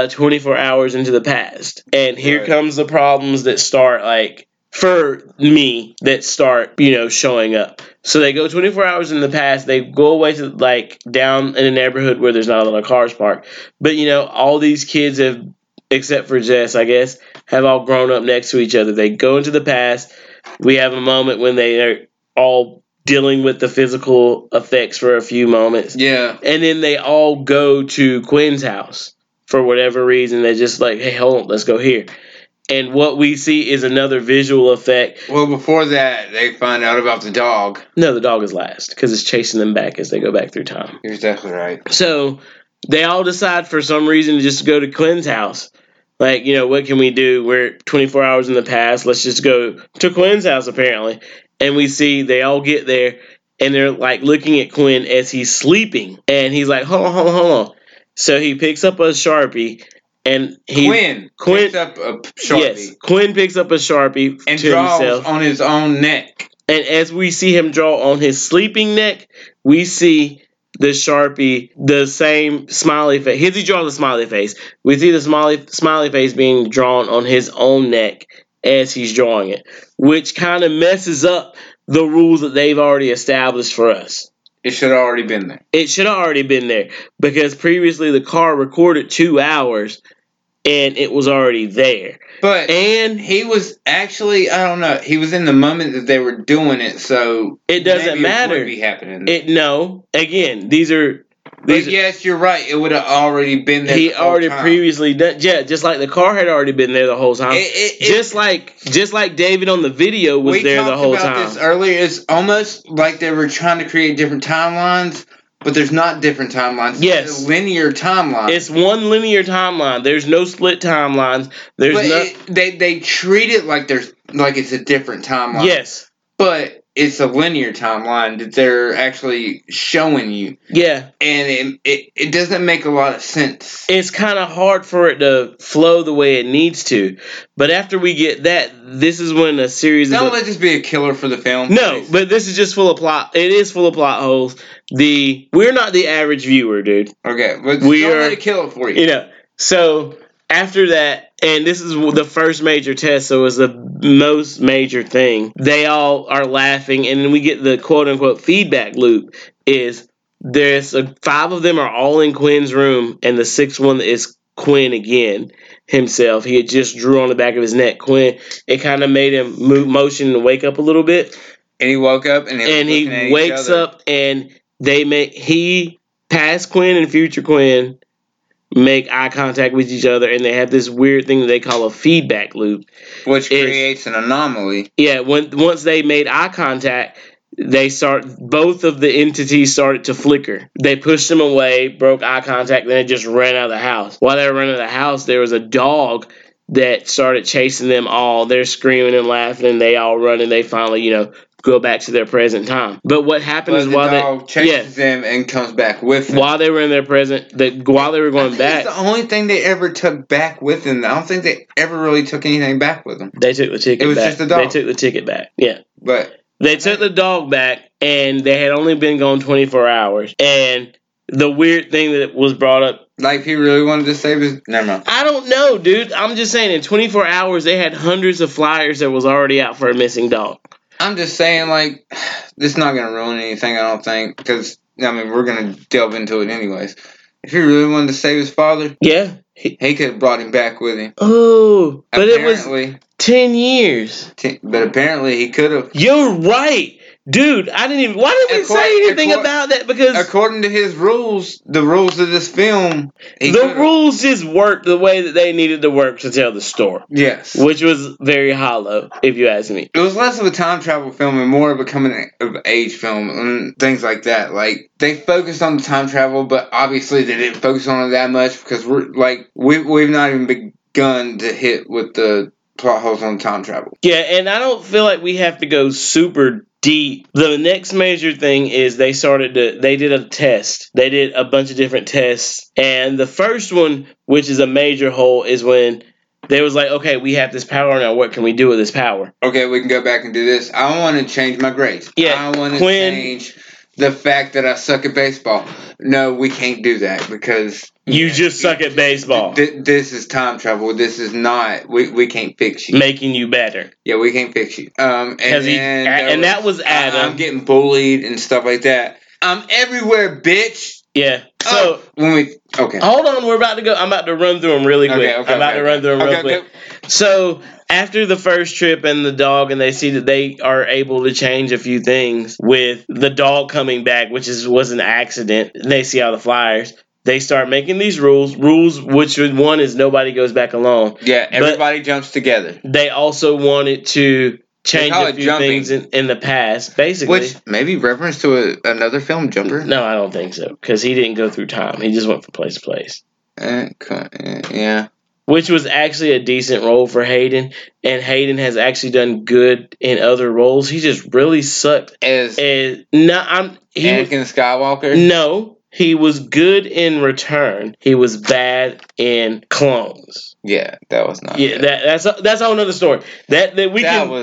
[SPEAKER 1] 24 hours into the past. And here
[SPEAKER 2] Right.
[SPEAKER 1] comes the problems that start, like, for me, that start, showing up. So they go 24 hours in the past. They go away to, like, down in a neighborhood where there's not a lot of cars parked. But, all these kids have, except for Jess, I guess, have all grown up next to each other. They go into the past. We have a moment when they are all dealing with the physical effects for a few moments.
[SPEAKER 2] Yeah.
[SPEAKER 1] And then they all go to Quinn's house for whatever reason. They're just like, hey, hold on, let's go here. And what we see is another visual effect.
[SPEAKER 2] Well, before that, they find out about the dog.
[SPEAKER 1] No, the dog is last because it's chasing them back as they go back through time.
[SPEAKER 2] You're definitely right.
[SPEAKER 1] So they all decide for some reason to just go to Quinn's house. Like, what can we do? We're 24 hours in the past. Let's just go to Quinn's house, apparently. And we see they all get there, and they're, like, looking at Quinn as he's sleeping. And he's like, hold on. So he picks up a Sharpie, and
[SPEAKER 2] Quinn picks up a Sharpie.
[SPEAKER 1] Yes, Quinn picks up a Sharpie
[SPEAKER 2] and
[SPEAKER 1] to
[SPEAKER 2] draws
[SPEAKER 1] himself.
[SPEAKER 2] On his own neck.
[SPEAKER 1] And as we see him draw on his sleeping neck, we see the Sharpie, the same smiley face. Here's he draws a smiley face. We see the smiley face being drawn on his own neck as he's drawing it, which kind of messes up the rules that they've already established for us.
[SPEAKER 2] It should have already been there.
[SPEAKER 1] It should have already been there because previously the car recorded 2 hours and it was already there.
[SPEAKER 2] And he was actually, I don't know, he was in the moment that they were doing it, so
[SPEAKER 1] it doesn't matter.
[SPEAKER 2] It would be happening.
[SPEAKER 1] Again, these are.
[SPEAKER 2] But yes, you're right. It would have already been there.
[SPEAKER 1] He already previously done. Yeah, just like the car had already been there the whole time. Just like David on the video was there the whole time. We talked about
[SPEAKER 2] this earlier. It's almost like they were trying to create different timelines, but there's not different timelines.
[SPEAKER 1] Yes,
[SPEAKER 2] it's a linear timeline.
[SPEAKER 1] It's one linear timeline. There's no split timelines.
[SPEAKER 2] They treat it like it's a different timeline.
[SPEAKER 1] Yes,
[SPEAKER 2] but it's a linear timeline that they're actually showing you.
[SPEAKER 1] Yeah.
[SPEAKER 2] And it doesn't make a lot of sense.
[SPEAKER 1] It's kind of hard for it to flow the way it needs to. But after we get that, this is when a series
[SPEAKER 2] Don't let this be a killer for the film.
[SPEAKER 1] No, please. But this is just full of plot. It is full of plot holes. We're not the average viewer, dude.
[SPEAKER 2] Okay, but don't let it kill it for you.
[SPEAKER 1] So after that, and this is the first major test, so it's the most major thing. They all are laughing, and then we get the quote-unquote feedback loop. There's 5 of them are all in Quinn's room, and the 6th one is Quinn again himself. He had just drew on the back of his neck. Quinn, it kind of made him motion to wake up a little bit.
[SPEAKER 2] And he woke up, and
[SPEAKER 1] he wakes up, and he past Quinn and future Quinn make eye contact with each other, and they have this weird thing that they call a feedback loop,
[SPEAKER 2] which creates an anomaly.
[SPEAKER 1] Yeah, once they made eye contact, both of the entities started to flicker. They pushed them away, broke eye contact, then they just ran out of the house. While they were running out of the house, there was a dog that started chasing them all. They're screaming and laughing, and they all run, and they finally, go back to their present time. But what happened is while
[SPEAKER 2] the dog chases them and comes back with them.
[SPEAKER 1] While they were in their while they were going back,
[SPEAKER 2] it's the only thing they ever took back with them. I don't think they ever really took anything back with them.
[SPEAKER 1] They took the ticket back.
[SPEAKER 2] It was just the dog.
[SPEAKER 1] They took the ticket back. Yeah.
[SPEAKER 2] But
[SPEAKER 1] they took the dog back, and they had only been gone 24 hours. And the weird thing that was brought up,
[SPEAKER 2] like he really wanted to save his. Never mind.
[SPEAKER 1] I don't know, dude. I'm just saying, in 24 hours, they had hundreds of flyers that was already out for a missing dog.
[SPEAKER 2] I'm just saying, like, this is not going to ruin anything, I don't think, because, we're going to delve into it anyways. If he really wanted to save his father,
[SPEAKER 1] yeah,
[SPEAKER 2] he could have brought him back with him.
[SPEAKER 1] Oh, but apparently, it was 10 years.
[SPEAKER 2] But apparently he could have.
[SPEAKER 1] You're right. Dude, I didn't even... Why didn't we say anything about that? Because
[SPEAKER 2] according to his rules, the rules of this film...
[SPEAKER 1] The rules just worked the way that they needed to work to tell the story.
[SPEAKER 2] Yes.
[SPEAKER 1] Which was very hollow, if you ask me.
[SPEAKER 2] It was less of a time travel film and more of a coming-of-age film and things like that. Like, they focused on the time travel, but obviously they didn't focus on it that much because we've not even begun to hit with the plot holes on time travel.
[SPEAKER 1] Yeah, and I don't feel like we have to go super deep. The next major thing is they did a test. They did a bunch of different tests. And the first one, which is a major hole, is when they was like, okay, we have this power now. What can we do with this power?
[SPEAKER 2] Okay, we can go back and do this. I want to change my grades.
[SPEAKER 1] Yeah,
[SPEAKER 2] I want to change the fact that I suck at baseball. No, we can't do that because
[SPEAKER 1] You just suck at baseball.
[SPEAKER 2] This is time travel. This is not. We can't fix you.
[SPEAKER 1] Making you better.
[SPEAKER 2] Yeah, we can't fix you. And
[SPEAKER 1] that was Adam.
[SPEAKER 2] I'm getting bullied and stuff like that. I'm everywhere, bitch.
[SPEAKER 1] Yeah. So
[SPEAKER 2] okay.
[SPEAKER 1] Hold on, we're about to go. I'm about to run through them really quick. I'm about to run through them real quick. So after the first trip and the dog, and they see that they are able to change a few things with the dog coming back, which was an accident. They see all the flyers. They start making these rules, which one is nobody goes back alone.
[SPEAKER 2] Yeah, everybody jumps together.
[SPEAKER 1] They also wanted to change a few things in the past, basically.
[SPEAKER 2] Which maybe reference to another film, Jumper?
[SPEAKER 1] No, I don't think so, because he didn't go through time. He just went from place to place.
[SPEAKER 2] Yeah.
[SPEAKER 1] Which was actually a decent role for Hayden, and Hayden has actually done good in other roles. He just really sucked
[SPEAKER 2] Anakin Skywalker?
[SPEAKER 1] No. He was good in Return. He was bad in Clones.
[SPEAKER 2] Yeah, that was not.
[SPEAKER 1] Yeah,
[SPEAKER 2] good.
[SPEAKER 1] that's a whole other story. We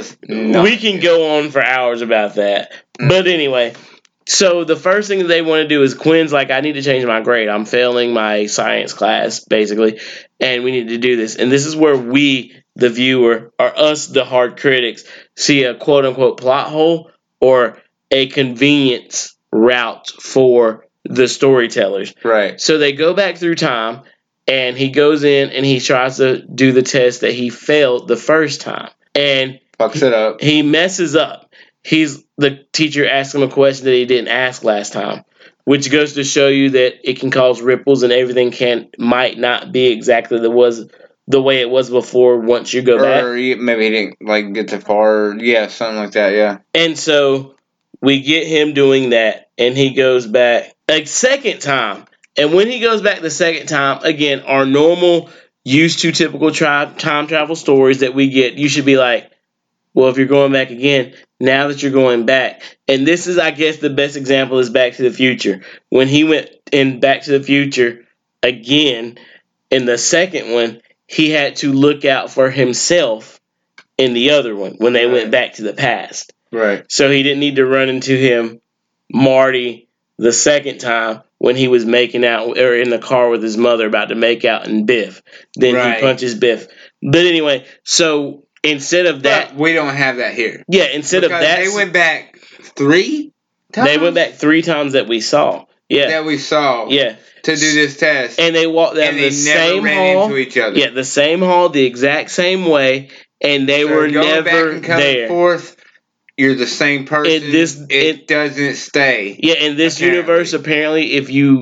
[SPEAKER 1] can go on for hours about that. But anyway, so the first thing they want to do is Quinn's like, I need to change my grade. I'm failing my science class basically, and we need to do this. And this is where we, the viewer, or us, the hard critics, see a quote unquote plot hole or a convenience route for the storytellers.
[SPEAKER 2] Right.
[SPEAKER 1] So they go back through time, and he goes in and he tries to do the test that he failed the first time. And
[SPEAKER 2] fucks it up.
[SPEAKER 1] He messes up. The teacher asks him a question that he didn't ask last time, which goes to show you that it can cause ripples and everything might not be exactly the way it was before once you go back.
[SPEAKER 2] Or maybe he didn't get too far. Yeah, something like that, yeah.
[SPEAKER 1] And so we get him doing that, and he goes back a second time. And when he goes back the second time, again, our normal, used to typical time travel stories that we get, you should be like, well, if you're going back again, now that you're going back. And this is, I guess, the best example is Back to the Future. When he went in Back to the Future again, in the second one, he had to look out for himself in the other one when they went back to the past.
[SPEAKER 2] Right.
[SPEAKER 1] So he didn't need to run into him, Marty, the second time when he was making out or in the car with his mother about to make out in Biff. Then he punches Biff. But anyway, so instead of that...
[SPEAKER 2] But we don't have that here.
[SPEAKER 1] Yeah, instead of that...
[SPEAKER 2] They went back 3 times?
[SPEAKER 1] They went back 3 times that we saw. Yeah.
[SPEAKER 2] That we saw.
[SPEAKER 1] Yeah.
[SPEAKER 2] To do this test.
[SPEAKER 1] And they walked down the same hall.
[SPEAKER 2] Into each other.
[SPEAKER 1] Yeah, the same hall, the exact same way, and they were never
[SPEAKER 2] back and
[SPEAKER 1] there.
[SPEAKER 2] Forth, you're the same person. It doesn't stay.
[SPEAKER 1] Yeah, in this universe, apparently,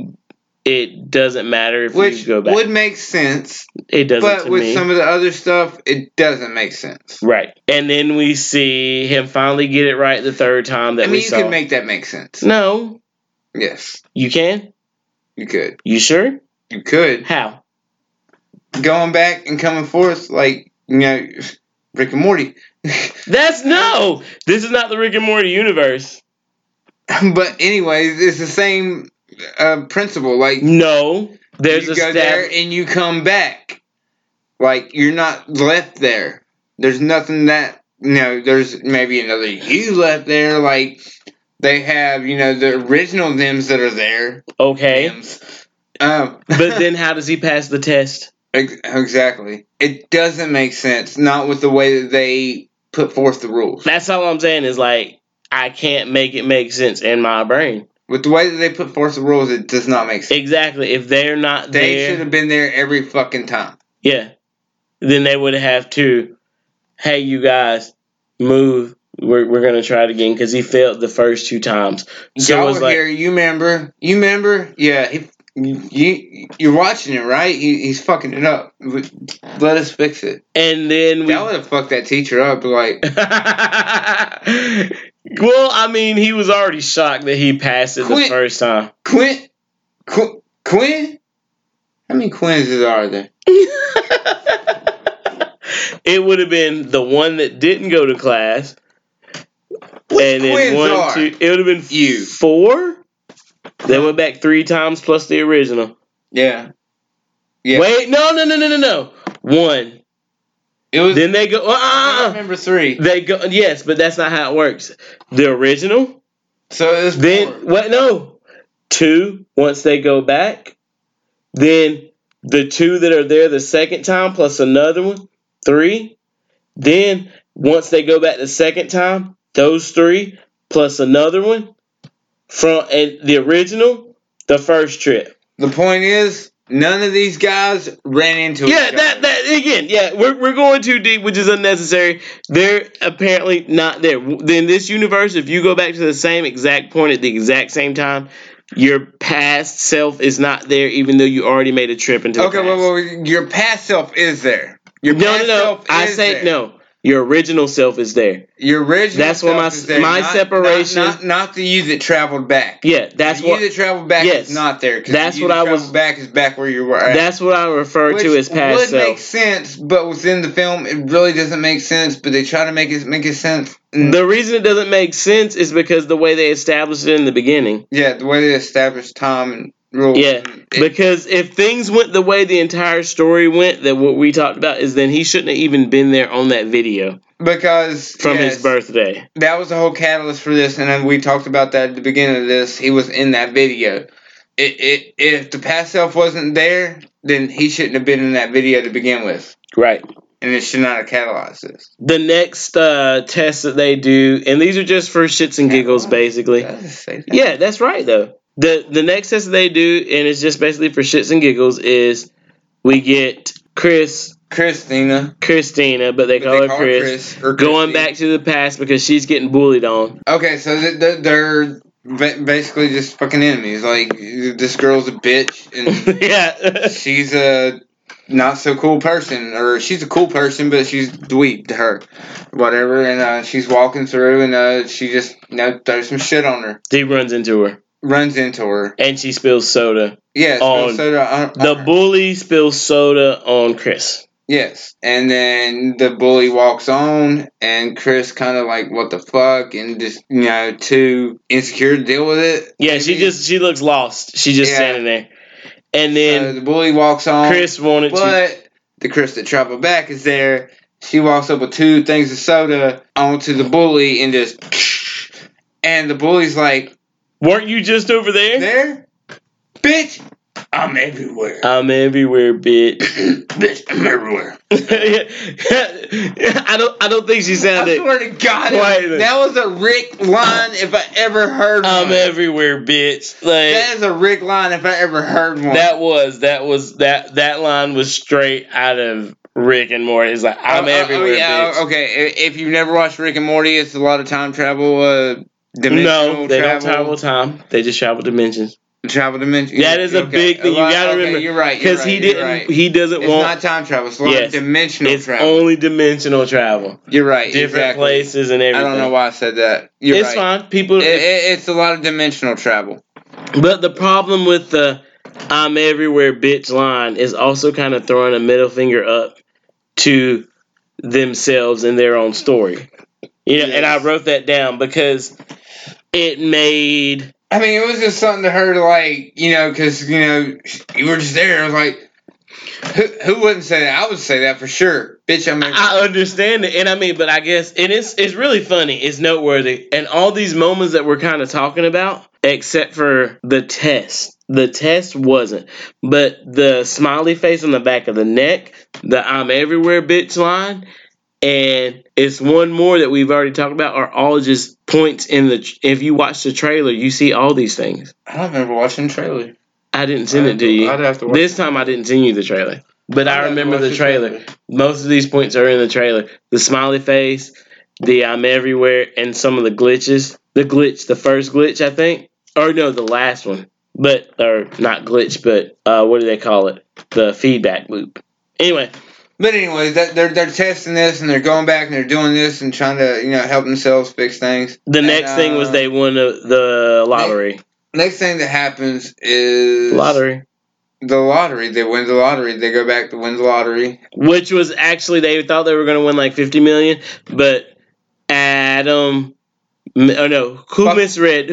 [SPEAKER 1] it doesn't matter if you go back.
[SPEAKER 2] Which would make sense.
[SPEAKER 1] It doesn't.
[SPEAKER 2] But with some of the other stuff, it doesn't make sense.
[SPEAKER 1] Right. And then we see him finally get it right the third time that we saw.
[SPEAKER 2] You could make that make sense.
[SPEAKER 1] No.
[SPEAKER 2] Yes.
[SPEAKER 1] You can?
[SPEAKER 2] You could.
[SPEAKER 1] You sure?
[SPEAKER 2] You could.
[SPEAKER 1] How?
[SPEAKER 2] Going back and coming forth like, Rick and Morty.
[SPEAKER 1] This is not the Rick and Morty universe.
[SPEAKER 2] But anyway, it's the same principle. Like,
[SPEAKER 1] no, there's
[SPEAKER 2] you go there and you come back. Like, you're not left there. There's nothing that there's maybe another you left there. Like, they have the original thems that are there.
[SPEAKER 1] Okay.
[SPEAKER 2] Thems.
[SPEAKER 1] But then how does he pass the test?
[SPEAKER 2] Exactly. It doesn't make sense. Not with the way that they put forth the rules.
[SPEAKER 1] That's all I'm saying is, like, I can't make it make sense in my brain.
[SPEAKER 2] With the way that they put forth the rules, it does not make sense.
[SPEAKER 1] Exactly. If they're not there...
[SPEAKER 2] They should have been there every fucking time.
[SPEAKER 1] Yeah. Then they would have to, hey, you guys, move. We're going to try it again because he failed the first 2 times. So
[SPEAKER 2] y'all were here. You remember? Yeah. You're watching it, right? He's fucking it up. Let us fix it.
[SPEAKER 1] And then
[SPEAKER 2] that would have fucked that teacher up. Like,
[SPEAKER 1] well, I mean, he was already shocked that he passed it the first time.
[SPEAKER 2] Quinn? How many Quinns are there?
[SPEAKER 1] It would have been the one that didn't go to class.
[SPEAKER 2] Which and then
[SPEAKER 1] Quinns 1, 2. It would have been 4. They went back 3 times plus the original.
[SPEAKER 2] Yeah.
[SPEAKER 1] Wait, no. 1.
[SPEAKER 2] It was.
[SPEAKER 1] Then they go.
[SPEAKER 2] I remember 3.
[SPEAKER 1] They go. Yes, but that's not how it works. The original,
[SPEAKER 2] So it's
[SPEAKER 1] Then what? No, 2 once they go back. Then the 2 that are there the second time plus another one, 3. Then once they go back the second time, those 3 plus another one from the original, the first trip.
[SPEAKER 2] The point is, none of these guys ran into each other.
[SPEAKER 1] That again. Yeah, we're going too deep, which is unnecessary. They're apparently not there. In this universe, if you go back to the same exact point at the exact same time, your past self is not there, even though you already made a trip into the past.
[SPEAKER 2] Well, your past self is there. Your past self
[SPEAKER 1] I
[SPEAKER 2] is
[SPEAKER 1] say
[SPEAKER 2] there.
[SPEAKER 1] no. Your original self is there.
[SPEAKER 2] Your original
[SPEAKER 1] that's
[SPEAKER 2] self
[SPEAKER 1] what
[SPEAKER 2] is there.
[SPEAKER 1] My separation.
[SPEAKER 2] Not the you that traveled back.
[SPEAKER 1] Yeah, that's
[SPEAKER 2] the
[SPEAKER 1] what.
[SPEAKER 2] you that traveled back is not there.
[SPEAKER 1] That's
[SPEAKER 2] the you
[SPEAKER 1] what
[SPEAKER 2] that
[SPEAKER 1] I was.
[SPEAKER 2] Back is back where you were at.
[SPEAKER 1] That's what I refer to as past
[SPEAKER 2] would
[SPEAKER 1] self.
[SPEAKER 2] Make sense, but within the film, it really doesn't make sense. But they try to make it sense.
[SPEAKER 1] The reason it doesn't make sense is because the way they established it in the beginning.
[SPEAKER 2] Yeah, the way they established time and rules.
[SPEAKER 1] Yeah, because if things went the way the entire story went, that what we talked about is then he shouldn't have even been there on that video.
[SPEAKER 2] Because
[SPEAKER 1] from his birthday.
[SPEAKER 2] That was the whole catalyst for this, and then we talked about that at the beginning of this. He was in that video. If the past self wasn't there, then he shouldn't have been in that video to begin with.
[SPEAKER 1] Right.
[SPEAKER 2] And it should not have catalyzed this.
[SPEAKER 1] The next test that they do, and these are just for shits and giggles, basically. Yeah, that's right, though. The next test that they do, and it's just basically for shits and giggles, is we get Christina, but they call her Chris going back to the past because she's getting bullied on.
[SPEAKER 2] Okay, so they're basically just fucking enemies. Like, this girl's a bitch, and
[SPEAKER 1] yeah,
[SPEAKER 2] she's a not so cool person, or she's a cool person, but she's dweeb to her, whatever. And she's walking through, and she just throws some shit on her.
[SPEAKER 1] He runs into her,
[SPEAKER 2] and
[SPEAKER 1] she spills soda.
[SPEAKER 2] Yeah, spills soda on
[SPEAKER 1] the
[SPEAKER 2] her.
[SPEAKER 1] Bully spills soda on Chris.
[SPEAKER 2] Yes, and then the bully walks on, and Chris kind of like, what the fuck, and just, too insecure to deal with it.
[SPEAKER 1] Yeah, maybe. she looks lost. She's just standing there. And then
[SPEAKER 2] the bully walks on.
[SPEAKER 1] Chris wanted
[SPEAKER 2] but the Chris that traveled back is there. She walks up with 2 things of soda onto the bully and just, and the bully's like,
[SPEAKER 1] weren't you just over there?
[SPEAKER 2] There? Bitch! I'm everywhere.
[SPEAKER 1] I'm everywhere, bitch.
[SPEAKER 2] Bitch, I'm everywhere.
[SPEAKER 1] I don't think she sounded.
[SPEAKER 2] I swear to God, that was a Rick line if I ever heard one.
[SPEAKER 1] I'm everywhere, bitch.
[SPEAKER 2] That is a Rick line if I ever heard one.
[SPEAKER 1] That line was straight out of Rick and Morty. It's like, I'm everywhere, bitch.
[SPEAKER 2] Okay, if you've never watched Rick and Morty, it's a lot of time travel.
[SPEAKER 1] No, they don't travel time. They just travel dimensions.
[SPEAKER 2] Travel dimensions.
[SPEAKER 1] That is a big thing. You gotta remember.
[SPEAKER 2] You're right.
[SPEAKER 1] Because he doesn't
[SPEAKER 2] it's
[SPEAKER 1] want.
[SPEAKER 2] It's not time travel. It's a lot of dimensional travel.
[SPEAKER 1] It's only dimensional travel.
[SPEAKER 2] You're right.
[SPEAKER 1] Different places and everything.
[SPEAKER 2] I don't know why I said that.
[SPEAKER 1] It's fine. People.
[SPEAKER 2] It's a lot of dimensional travel.
[SPEAKER 1] But the problem with the "I'm everywhere, bitch" line is also kind of throwing a middle finger up to themselves and their own story. And I wrote that down because it made.
[SPEAKER 2] I mean, it was just something to her to like, because, you were just there. I was like, who wouldn't say that? I would say that for sure. Bitch,
[SPEAKER 1] I understand it. And I mean, but I guess, and it's really funny. It's noteworthy. And all these moments that we're kind of talking about, except for the test. The test wasn't. But the smiley face on the back of the neck, the I'm everywhere, bitch line, and it's one more that we've already talked about are all just points in the. If you watch the trailer, you see all these things.
[SPEAKER 2] I don't remember watching the trailer.
[SPEAKER 1] I didn't send it to you.
[SPEAKER 2] I'd have to watch
[SPEAKER 1] this time I didn't send you the trailer, but I remember the trailer. Most of these points are in the trailer. The smiley face, the I'm everywhere, and some of the glitches. The first glitch, I think, or no, the last one. Or not glitch, but what do they call it? The feedback loop. Anyway.
[SPEAKER 2] But anyways, they're testing this, and they're going back, and they're doing this, and trying to, help themselves fix things.
[SPEAKER 1] The next thing was they won the lottery.
[SPEAKER 2] Next thing that happens is...
[SPEAKER 1] Lottery.
[SPEAKER 2] The lottery. They win the lottery. They go back to win the lottery.
[SPEAKER 1] Which was actually, they thought they were going to win like $50 million, but Adam... Oh, no. Who misread?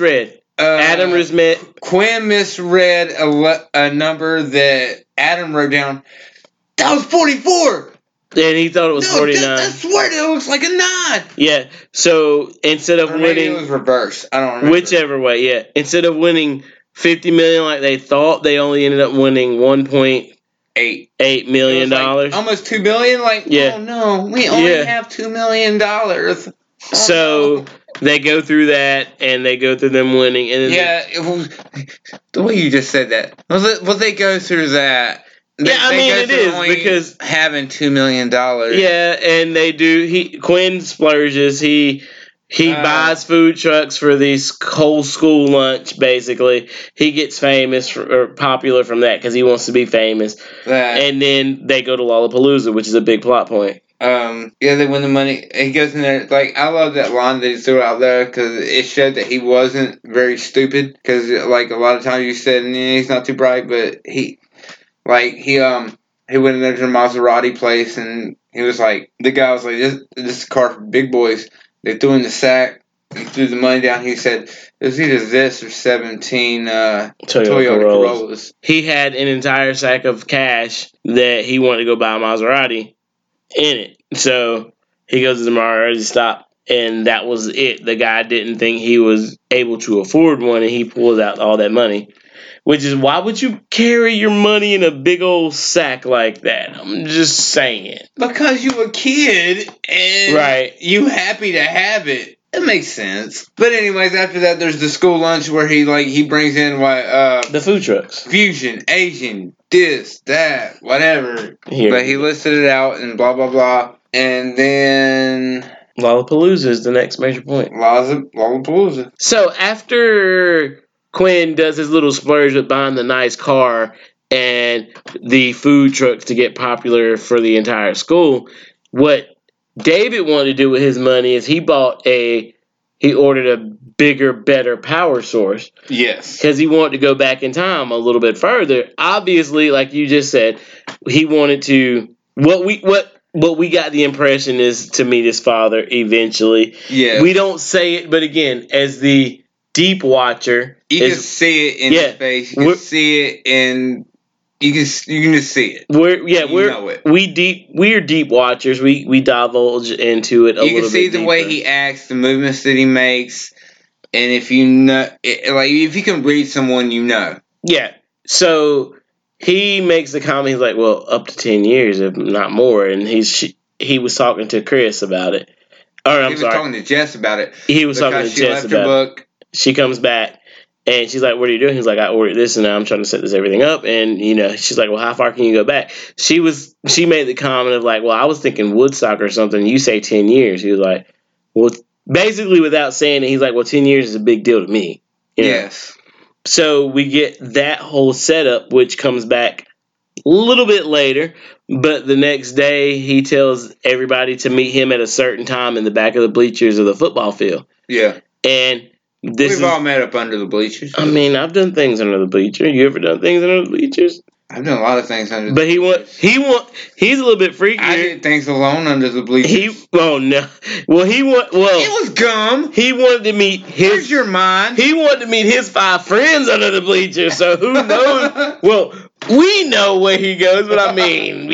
[SPEAKER 1] Adam misread.
[SPEAKER 2] Quinn misread a number that Adam wrote down. That was 44!
[SPEAKER 1] And he thought it was 49.
[SPEAKER 2] I swear it looks like a 9.
[SPEAKER 1] Yeah. So instead of winning,
[SPEAKER 2] it was reversed. I don't remember.
[SPEAKER 1] Whichever way, yeah. Instead of winning $50 million like they thought, they only ended up winning $1.8 million.
[SPEAKER 2] Almost $2 billion. Oh no, we only have $2 million.
[SPEAKER 1] So they go through that, and they go through them winning, and then
[SPEAKER 2] the way you just said that, they go through that.
[SPEAKER 1] It is because
[SPEAKER 2] having $2 million.
[SPEAKER 1] Yeah, and they do. Quinn splurges. He buys food trucks for these whole school lunch. Basically, he gets famous or popular from that because he wants to be famous. And then they go to Lollapalooza, which is a big plot point.
[SPEAKER 2] They win the money. He goes in there. I love that line that he threw out there because it showed that he wasn't very stupid. Because a lot of times you said he's not too bright, but he went in there to the Maserati place and he was like, the guy was like, this is a car for big boys. They threw in the sack. He threw the money down. He said it was either this or 17 Toyota Corollas.
[SPEAKER 1] He had an entire sack of cash that he wanted to go buy a Maserati in it. So he goes to the Maserati stop, and that was it. The guy didn't think he was able to afford one, and he pulls out all that money. Which is, why would you carry your money in a big old sack like that? I'm just saying.
[SPEAKER 2] Because you a kid, and you happy to have it. It makes sense. But anyways, after that, there's the school lunch where he brings in
[SPEAKER 1] the food trucks.
[SPEAKER 2] Fusion, Asian, this, that, whatever.
[SPEAKER 1] Here.
[SPEAKER 2] But he listed it out and blah, blah, blah. And then
[SPEAKER 1] Lollapalooza is the next major point.
[SPEAKER 2] Lollapalooza.
[SPEAKER 1] So after Quinn does his little splurge with buying the nice car and the food trucks to get popular for the entire school, what David wanted to do with his money is he ordered a bigger, better power source.
[SPEAKER 2] Yes.
[SPEAKER 1] Because he wanted to go back in time a little bit further. Obviously, like you just said, he wanted to, what we got the impression is to meet his father eventually.
[SPEAKER 2] Yeah.
[SPEAKER 1] We don't say it, but again, as the deep watcher,
[SPEAKER 2] you can see it in his face. You can see it in. You can just see it.
[SPEAKER 1] We're deep watchers. We divulge into it a little bit.
[SPEAKER 2] You can see the way he acts, the movements that he makes, and if you know, if you can read someone, you know.
[SPEAKER 1] Yeah. So he makes the comment. He's like, "Well, up to 10 years, if not more." And he was talking to Chris about it. He was
[SPEAKER 2] talking to Jess about it.
[SPEAKER 1] He was talking to Jess about it. She comes back. And she's like, "What are you doing?" He's like, "I ordered this, and now I'm trying to set this everything up." And she's like, "Well, how far can you go back?" She made the comment of like, "Well, I was thinking Woodstock or something. You say 10 years." He was like, "Well," basically without saying it, he's like, "Well, 10 years is a big deal to me."
[SPEAKER 2] Yes.
[SPEAKER 1] So we get that whole setup, which comes back a little bit later. But the next day, he tells everybody to meet him at a certain time in the back of the bleachers of the football field.
[SPEAKER 2] Yeah.
[SPEAKER 1] And
[SPEAKER 2] we've all met up under the bleachers.
[SPEAKER 1] I mean, I've done things under the bleachers. You ever done things under the bleachers?
[SPEAKER 2] I've done a lot of things under the
[SPEAKER 1] bleachers. But he's a little bit freakier.
[SPEAKER 2] I did things alone under the bleachers.
[SPEAKER 1] It
[SPEAKER 2] was gum.
[SPEAKER 1] He wanted to meet
[SPEAKER 2] Where's your mind?
[SPEAKER 1] He wanted to meet his 5 friends under the bleachers, so who knows? Well, we know where he goes, but I mean,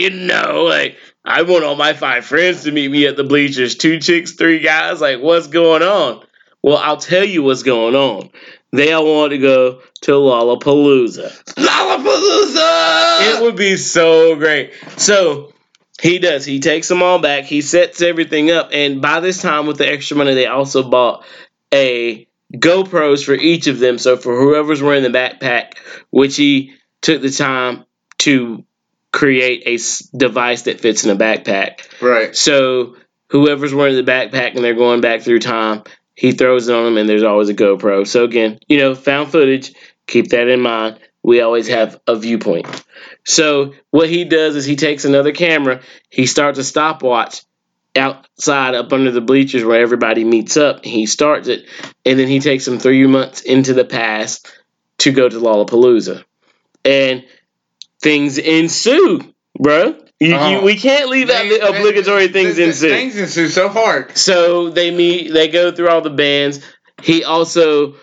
[SPEAKER 1] I want all my 5 friends to meet me at the bleachers. 2 chicks, 3 guys, what's going on? Well, I'll tell you what's going on. They all want to go to Lollapalooza.
[SPEAKER 2] Lollapalooza!
[SPEAKER 1] It would be so great. So he does. He takes them all back. He sets everything up. And by this time, with the extra money, they also bought a GoPros for each of them. So for whoever's wearing the backpack, which he took the time to create a device that fits in a backpack.
[SPEAKER 2] Right.
[SPEAKER 1] So whoever's wearing the backpack and they're going back through time, he throws it on them, and there's always a GoPro. So again, found footage. Keep that in mind. We always have a viewpoint. So what he does is he takes another camera. He starts a stopwatch outside up under the bleachers where everybody meets up. He starts it, and then he takes them 3 months into the past to go to Lollapalooza. And things ensue, bro. We can't leave out the obligatory things ensue.
[SPEAKER 2] Things ensue so hard.
[SPEAKER 1] So they go through all the bands. He also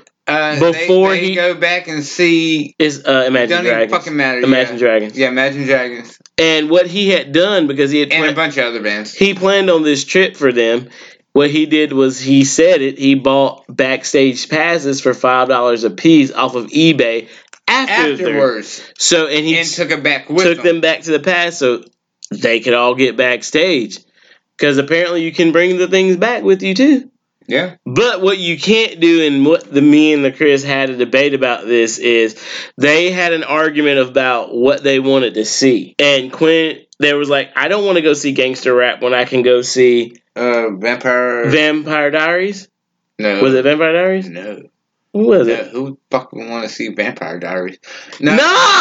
[SPEAKER 2] they go back and see
[SPEAKER 1] is Imagine Dragons.
[SPEAKER 2] Fucking matter.
[SPEAKER 1] Imagine Dragons.
[SPEAKER 2] Yeah, Imagine Dragons.
[SPEAKER 1] And what he had done, because he had
[SPEAKER 2] And a bunch of other bands.
[SPEAKER 1] he planned on this trip for them. What he did was he said it. He bought backstage passes for $5 a piece off of eBay
[SPEAKER 2] Afterwards.
[SPEAKER 1] So and he
[SPEAKER 2] took it back with
[SPEAKER 1] took them back to the past so they could all get backstage. Because apparently you can bring the things back with you too.
[SPEAKER 2] Yeah.
[SPEAKER 1] But what you can't do, and what me and the Chris had a debate about this, is they had an argument about what they wanted to see. And Quinn, there was like, I don't want to go see gangster rap when I can go see Vampire Diaries.
[SPEAKER 2] No.
[SPEAKER 1] Was it Vampire Diaries?
[SPEAKER 2] No.
[SPEAKER 1] Who was it?
[SPEAKER 2] Who fucking want to see Vampire Diaries? No!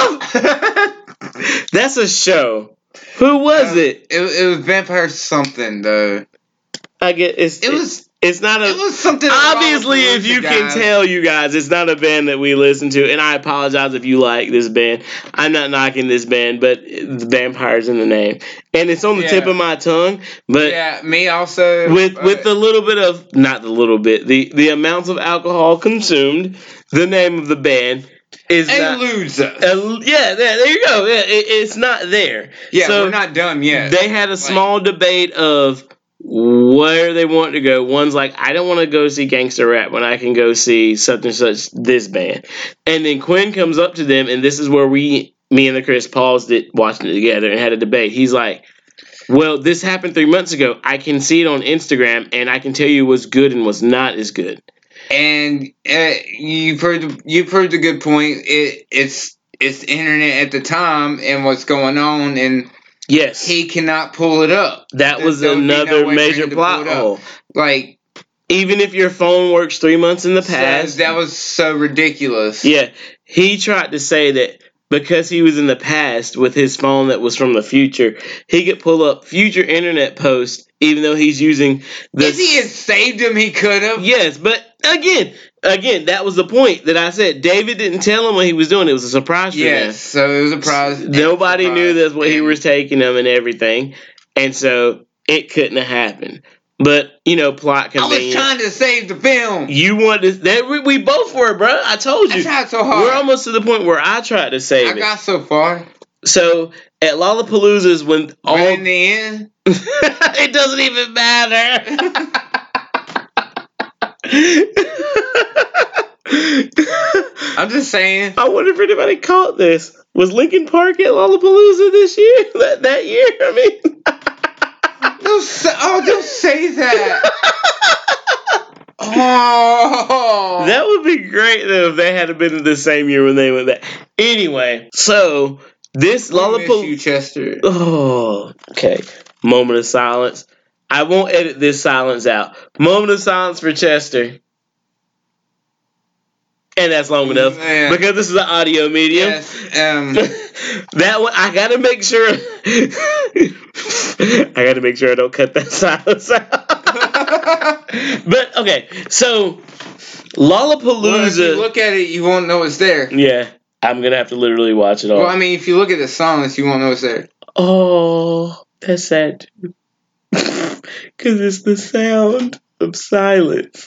[SPEAKER 1] That's a show. Who was it?
[SPEAKER 2] It was Vampire something, though.
[SPEAKER 1] I get it's not a.
[SPEAKER 2] It was something.
[SPEAKER 1] Obviously, if you can tell, you guys, it's not a band that we listen to, and I apologize if you like this band. I'm not knocking this band, but the Vampire's in the name, and it's on the tip of my tongue. But
[SPEAKER 2] yeah, me also.
[SPEAKER 1] With the little bit of, not the little bit, the amounts of alcohol consumed, the name of the band is
[SPEAKER 2] eludes us.
[SPEAKER 1] Yeah, there you go. Yeah, it's not there.
[SPEAKER 2] Yeah,
[SPEAKER 1] so
[SPEAKER 2] we're not done yet.
[SPEAKER 1] They had a small debate of where they want to go. One's like, I don't want to go see gangster rap when I can go see such and such this band. And then Quinn comes up to them, and this is where me and the Chris paused it, watching it together, and had a debate. He's like, well, this happened 3 months ago. I can see it on Instagram, and I can tell you what's good and what's not as good.
[SPEAKER 2] And you've heard the good point. It's the internet at the time and what's going on, and
[SPEAKER 1] yes,
[SPEAKER 2] he cannot pull it up.
[SPEAKER 1] That was another major plot hole.
[SPEAKER 2] Like,
[SPEAKER 1] even if your phone works 3 months in the past,
[SPEAKER 2] that was so ridiculous.
[SPEAKER 1] Yeah, he tried to say that because he was in the past with his phone that was from the future, he could pull up future internet posts, even though he's using the.
[SPEAKER 2] If he had saved him, he could have.
[SPEAKER 1] Yes, but again, that was the point that I said. David didn't tell him what he was doing. It was a surprise for them.
[SPEAKER 2] Yes, so it was a surprise.
[SPEAKER 1] Nobody knew that's what he was taking them and everything, and so it couldn't have happened. But, plot convenience.
[SPEAKER 2] I was trying to save the film.
[SPEAKER 1] You wanted to. We both were, bro. I told you.
[SPEAKER 2] I tried so hard.
[SPEAKER 1] We're almost to the point where I tried to save it.
[SPEAKER 2] I got so far.
[SPEAKER 1] So, at Lollapalooza's, when all.
[SPEAKER 2] But in the end.
[SPEAKER 1] It doesn't even matter.
[SPEAKER 2] I'm just saying.
[SPEAKER 1] I wonder if anybody caught this. Was Linkin Park at Lollapalooza this year? That year? I mean.
[SPEAKER 2] Don't say that. Oh.
[SPEAKER 1] That would be great, though, if they had been the same year when they went there. Anyway, so this Lollapalooza.
[SPEAKER 2] You, Chester.
[SPEAKER 1] Oh, okay. Moment of silence. I won't edit this silence out. Moment of silence for Chester. And that's long enough because this is an audio medium.
[SPEAKER 2] Yes.
[SPEAKER 1] That one, I gotta make sure. I don't cut that silence out. But okay, so Lollapalooza.
[SPEAKER 2] Well, if you look at it, you won't know it's there.
[SPEAKER 1] Yeah, I'm gonna have to literally watch it all.
[SPEAKER 2] Well, I mean, if you look at the silence, you won't know it's there.
[SPEAKER 1] Oh, that's sad too. Because it's the sound of silence.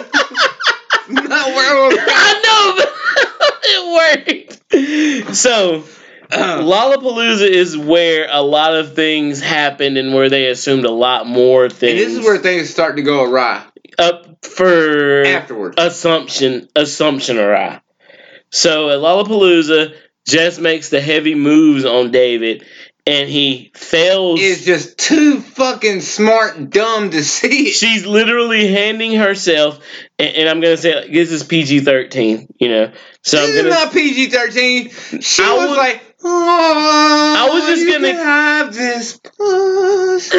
[SPEAKER 1] I know, but it worked. So, Lollapalooza is where a lot of things happened and where they assumed a lot more things.
[SPEAKER 2] And this is where things start to go awry.
[SPEAKER 1] Up for
[SPEAKER 2] afterwards.
[SPEAKER 1] Assumption awry. So, at Lollapalooza, Jess makes the heavy moves on David. And he fails.
[SPEAKER 2] It's just too fucking smart and dumb to see it.
[SPEAKER 1] She's literally handing herself, and I'm going to say, this is PG-13, So
[SPEAKER 2] this is not PG-13. She was like,
[SPEAKER 1] oh, I was just going to
[SPEAKER 2] have this pussy.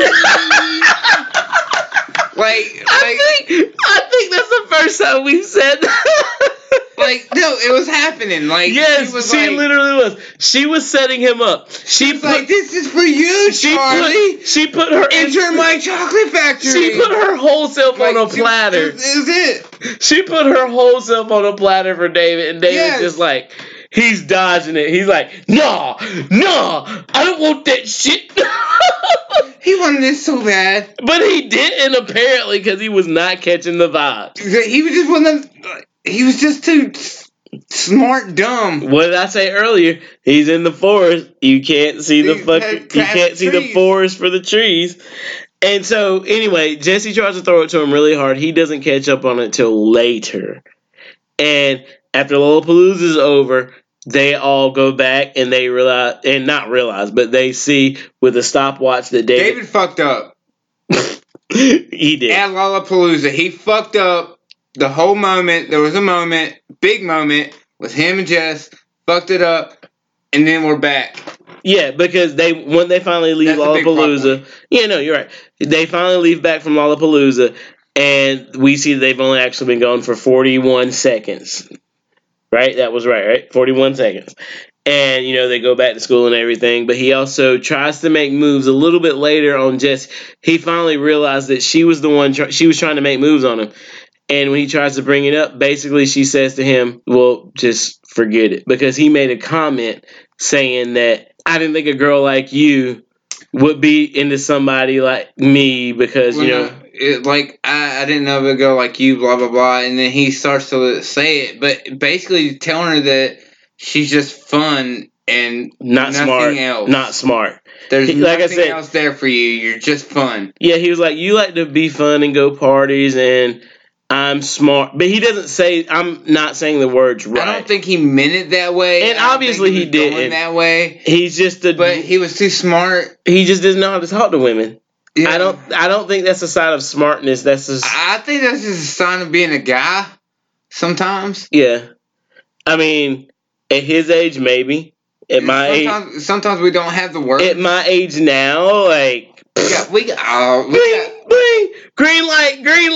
[SPEAKER 1] I think that's the first time we've said that.
[SPEAKER 2] No, it was happening.
[SPEAKER 1] Yes, she literally was. She was setting him up.
[SPEAKER 2] She was like, this is for you, Charlie.
[SPEAKER 1] She put her
[SPEAKER 2] enter my chocolate factory.
[SPEAKER 1] She put her whole self on a platter.
[SPEAKER 2] This is it.
[SPEAKER 1] She put her whole self on a platter for David, and David's just like, he's dodging it. He's like, nah, I don't want that shit.
[SPEAKER 2] He wanted it so bad.
[SPEAKER 1] But he didn't, apparently, because he was not catching the vibe.
[SPEAKER 2] He was just one of them. He was just too Smart dumb.
[SPEAKER 1] What did I say earlier? He's in the forest. You can't see the forest for the trees. And so, anyway, Jesse tries to throw it to him really hard. He doesn't catch up on it till later. And after Lollapalooza is over, they all go back and they but they see with a stopwatch that
[SPEAKER 2] David fucked up.
[SPEAKER 1] He did.
[SPEAKER 2] At Lollapalooza, he fucked up the whole moment. There was a moment, big moment, with him and Jess, fucked it up, and then we're back.
[SPEAKER 1] Yeah, because when they finally leave Lollapalooza, you're right. They finally leave back from Lollapalooza, and we see they've only actually been gone for 41 seconds. Right? That was right? 41 seconds. And, they go back to school and everything, but he also tries to make moves a little bit later on Jess. He finally realized that she was the one, she was trying to make moves on him. And when he tries to bring it up, basically she says to him, well, just forget it. Because he made a comment saying that, I didn't think a girl like you would be into somebody like me because,
[SPEAKER 2] I didn't know a girl like you, blah, blah, blah. And then he starts to say it, but basically telling her that she's just fun and
[SPEAKER 1] not
[SPEAKER 2] nothing
[SPEAKER 1] smart.
[SPEAKER 2] Else.
[SPEAKER 1] Not smart.
[SPEAKER 2] There's nothing else there for you. You're just fun.
[SPEAKER 1] Yeah, he was like, you like to be fun and go parties and I'm smart. But he doesn't say, I'm not saying the words right.
[SPEAKER 2] I don't think he meant it that way.
[SPEAKER 1] And obviously he didn't.
[SPEAKER 2] That way.
[SPEAKER 1] He's just
[SPEAKER 2] But he was too smart.
[SPEAKER 1] He just doesn't know how to talk to women.
[SPEAKER 2] Yeah.
[SPEAKER 1] I don't think that's a sign of smartness. That's just.
[SPEAKER 2] I think that's just a sign of being a guy. Sometimes.
[SPEAKER 1] Yeah, I mean, at his age, maybe. At my age,
[SPEAKER 2] sometimes we don't have the words.
[SPEAKER 1] At my age now, like.
[SPEAKER 2] We got
[SPEAKER 1] green light.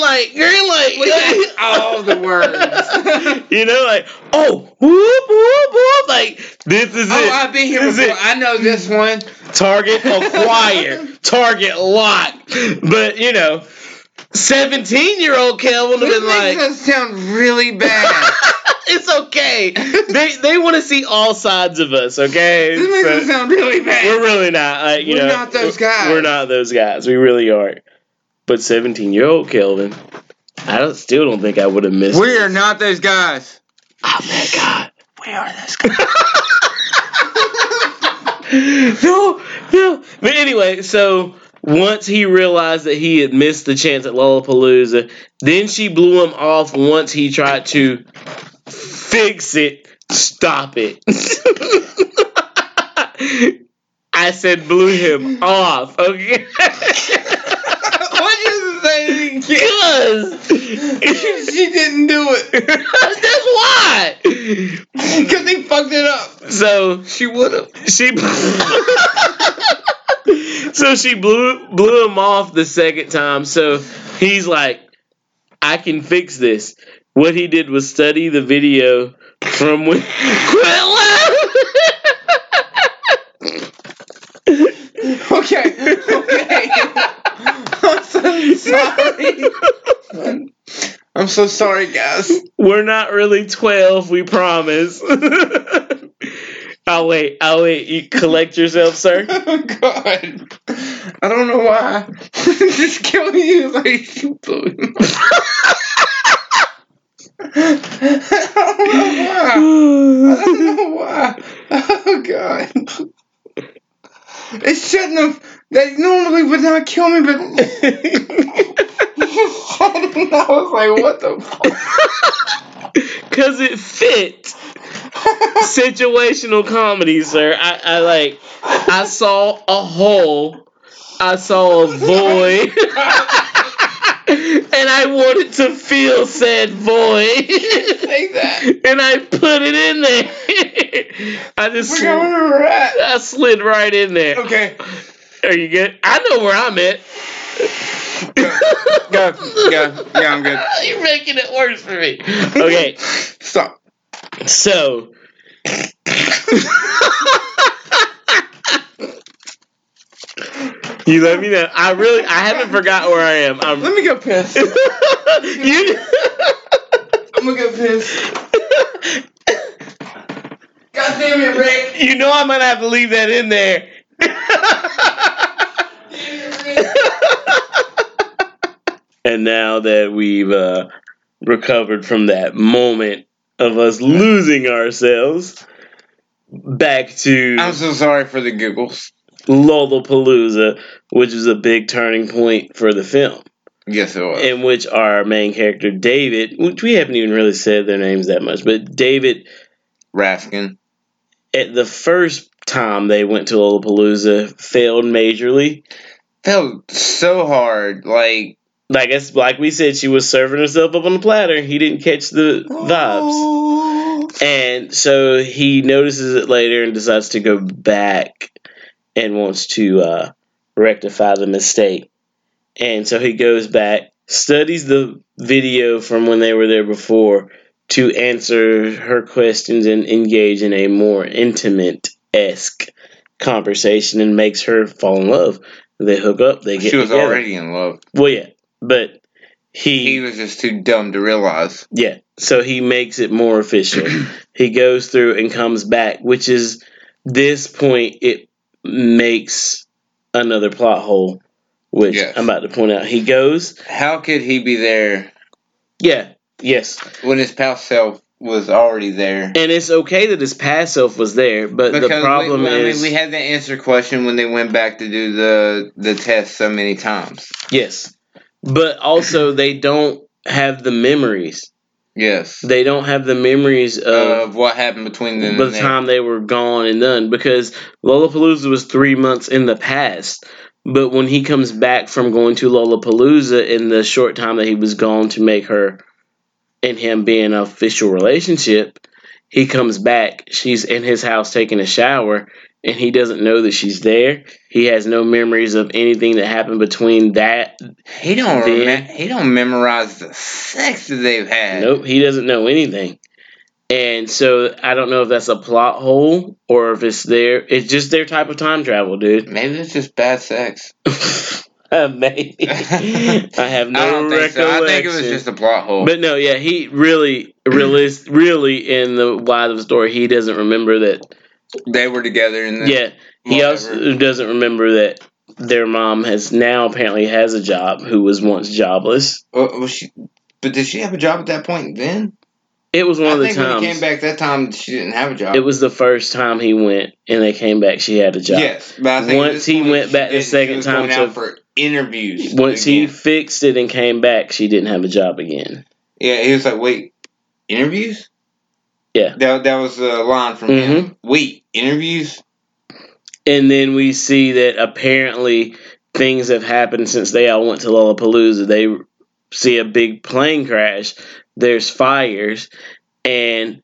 [SPEAKER 2] We got all the words.
[SPEAKER 1] Whoop, whoop, whoop. Like, this is it.
[SPEAKER 2] Oh, I've been here before. I know this one.
[SPEAKER 1] Target acquire. Target lock. But, 17-year-old Kelvin would have been like.
[SPEAKER 2] This makes us sound really bad.
[SPEAKER 1] It's okay. They want to see all sides of us, okay?
[SPEAKER 2] This makes us sound really bad.
[SPEAKER 1] We're really not. We're
[SPEAKER 2] not those guys.
[SPEAKER 1] We're not those guys. We really aren't. But 17-year-old Kelvin, still don't think I would have missed
[SPEAKER 2] We are not those guys.
[SPEAKER 1] I'm that guy.
[SPEAKER 2] We are those guys.
[SPEAKER 1] No. But anyway, so once he realized that he had missed the chance at Lollapalooza, then she blew him off once he tried to fix it. Stop it. I said blew him off, okay?
[SPEAKER 2] Why'd you say it again? Because she didn't do it.
[SPEAKER 1] That's why.
[SPEAKER 2] Because he fucked it up.
[SPEAKER 1] So
[SPEAKER 2] she would have.
[SPEAKER 1] So she blew him off the second time. So he's like, I can fix this. What he did was study the video from when.
[SPEAKER 2] Okay. I'm so sorry. I'm so sorry, guys.
[SPEAKER 1] We're not really 12, we promise. I'll wait. You collect yourself, sir.
[SPEAKER 2] Oh, God. I don't know why. Just kill you like you blew him. I don't know why. Oh, God. It shouldn't have. They normally would not kill me, but. I don't know. I was like, what the fuck?
[SPEAKER 1] Because it fit. Situational comedy, sir. I saw a hole. I saw a void. And I wanted to feel said void.
[SPEAKER 2] Say that.
[SPEAKER 1] And I put it in there. I slid right in there.
[SPEAKER 2] Okay.
[SPEAKER 1] Are you good? I know where I'm at.
[SPEAKER 2] Go. Yeah, I'm good.
[SPEAKER 1] You're making it worse for me. Okay.
[SPEAKER 2] Stop.
[SPEAKER 1] So. You let me know. I haven't forgot where I am.
[SPEAKER 2] Let me go piss. I'm gonna go piss. God damn it, Rick.
[SPEAKER 1] You know I'm gonna have to leave that in there. And now that we've recovered from that moment of us losing ourselves back to
[SPEAKER 2] I'm so sorry for the giggles.
[SPEAKER 1] Lollapalooza, which is a big turning point for the film.
[SPEAKER 2] Yes, it was.
[SPEAKER 1] In which our main character, David, which we haven't even really said their names that much, but David
[SPEAKER 2] Raskin.
[SPEAKER 1] At the first time they went to Lollapalooza, failed majorly.
[SPEAKER 2] Failed so hard. Like
[SPEAKER 1] we said, she was serving herself up on the platter. He didn't catch the vibes. And so he notices it later and decides to go back and wants to rectify the mistake. And so he goes back, studies the video from when they were there before to answer her questions and engage in a more intimate-esque conversation and makes her fall in love. They hook up, they get together. She was
[SPEAKER 2] already in love.
[SPEAKER 1] Well, yeah, but
[SPEAKER 2] he was just too dumb to realize.
[SPEAKER 1] Yeah, so he makes it more official. He goes through and comes back, which is, this point, it makes another plot hole. Which I'm about to point out. He goes.
[SPEAKER 2] How could he be there?
[SPEAKER 1] Yeah. Yes.
[SPEAKER 2] When his past self was already there.
[SPEAKER 1] And it's okay that his past self was there, but because the problem is...
[SPEAKER 2] we had to answer question when they went back to do the test so many times.
[SPEAKER 1] Yes. But also, they don't have the memories.
[SPEAKER 2] Yes.
[SPEAKER 1] They don't have the memories of
[SPEAKER 2] what happened between them.
[SPEAKER 1] By the time they were gone and done. Because Lollapalooza was 3 months in the past. But when he comes back from going to Lollapalooza in the short time that he was gone to make her and him be in an official relationship, he comes back. She's in his house taking a shower, and he doesn't know that she's there. He has no memories of anything that happened between that.
[SPEAKER 2] He don't memorize the sex that they've had.
[SPEAKER 1] Nope, he doesn't know anything. And so I don't know if that's a plot hole or if it's it's just their type of time travel, dude.
[SPEAKER 2] Maybe it's just bad sex.
[SPEAKER 1] Maybe. I have no recollection.
[SPEAKER 2] So. I think it was just a plot hole.
[SPEAKER 1] But no, yeah, he really in the why of the story, he doesn't remember that
[SPEAKER 2] they were together.
[SPEAKER 1] He also doesn't remember that their mom now apparently has a job who was once jobless.
[SPEAKER 2] But did she have a job at that point then?
[SPEAKER 1] It was one of the times.
[SPEAKER 2] When he came back that time, she didn't have a job.
[SPEAKER 1] It was the first time he went, and they came back, she had a job.
[SPEAKER 2] Yes, but I think
[SPEAKER 1] once he went back the second time,
[SPEAKER 2] out for interviews.
[SPEAKER 1] Once he fixed it and came back, she didn't have a job again.
[SPEAKER 2] Yeah, he was like, "Wait, interviews?"
[SPEAKER 1] Yeah,
[SPEAKER 2] that was a line from him. Wait, interviews?
[SPEAKER 1] And then we see that apparently things have happened since they all went to Lollapalooza. They see a big plane crash. There's fires, and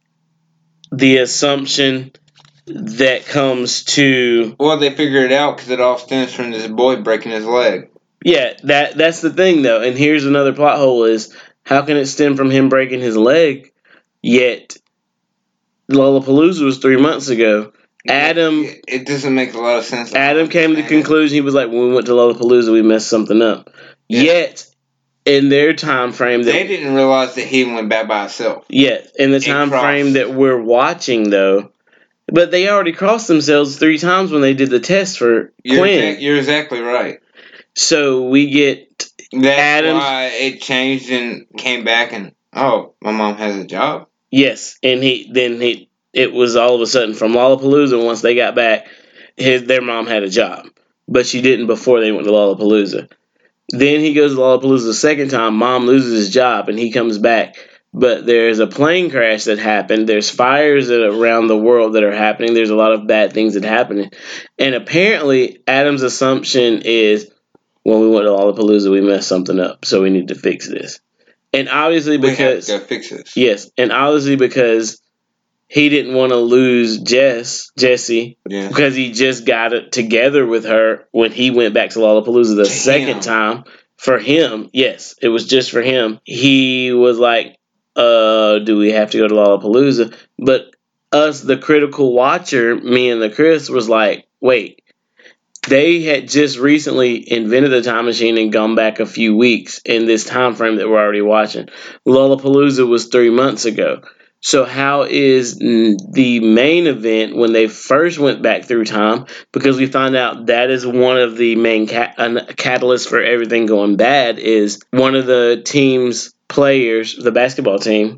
[SPEAKER 1] the assumption that comes to...
[SPEAKER 2] Well, they figure it out because it all stems from this boy breaking his leg.
[SPEAKER 1] Yeah, that's the thing, though. And here's another plot hole is, how can it stem from him breaking his leg, yet Lollapalooza was 3 months ago? Adam...
[SPEAKER 2] It doesn't make a lot of sense.
[SPEAKER 1] Adam came to the conclusion, he was like, when we went to Lollapalooza, we messed something up. Yeah. Yet... in their time frame,
[SPEAKER 2] they didn't realize that he went back by himself.
[SPEAKER 1] Yeah, in the time frame that we're watching, though, but they already crossed themselves 3 times when they did the test for Quinn.
[SPEAKER 2] You're exactly right.
[SPEAKER 1] So we get
[SPEAKER 2] That's why it changed and came back, and my mom has a job.
[SPEAKER 1] Yes, and it was all of a sudden from Lollapalooza. Once they got back, their mom had a job, but she didn't before they went to Lollapalooza. Then he goes to Lollapalooza the second time. Mom loses his job, and he comes back. But there's a plane crash that happened. There's fires around the world that are happening. There's a lot of bad things that are happening. And apparently, Adam's assumption is, when we went to Lollapalooza, we messed something up, so we need to fix this. And obviously because...
[SPEAKER 2] we have to fix this.
[SPEAKER 1] Yes, and obviously because he didn't want to lose Jessie, because he just got it together with her when he went back to Lollapalooza the second time. For him, yes, it was just for him. He was like, do we have to go to Lollapalooza? But us, the critical watcher, me and the Chris, was like, wait, they had just recently invented the time machine and gone back a few weeks in this time frame that we're already watching. Lollapalooza was 3 months ago. So how is the main event when they first went back through time? Because we find out that is one of the main catalysts for everything going bad is one of the team's players, the basketball team,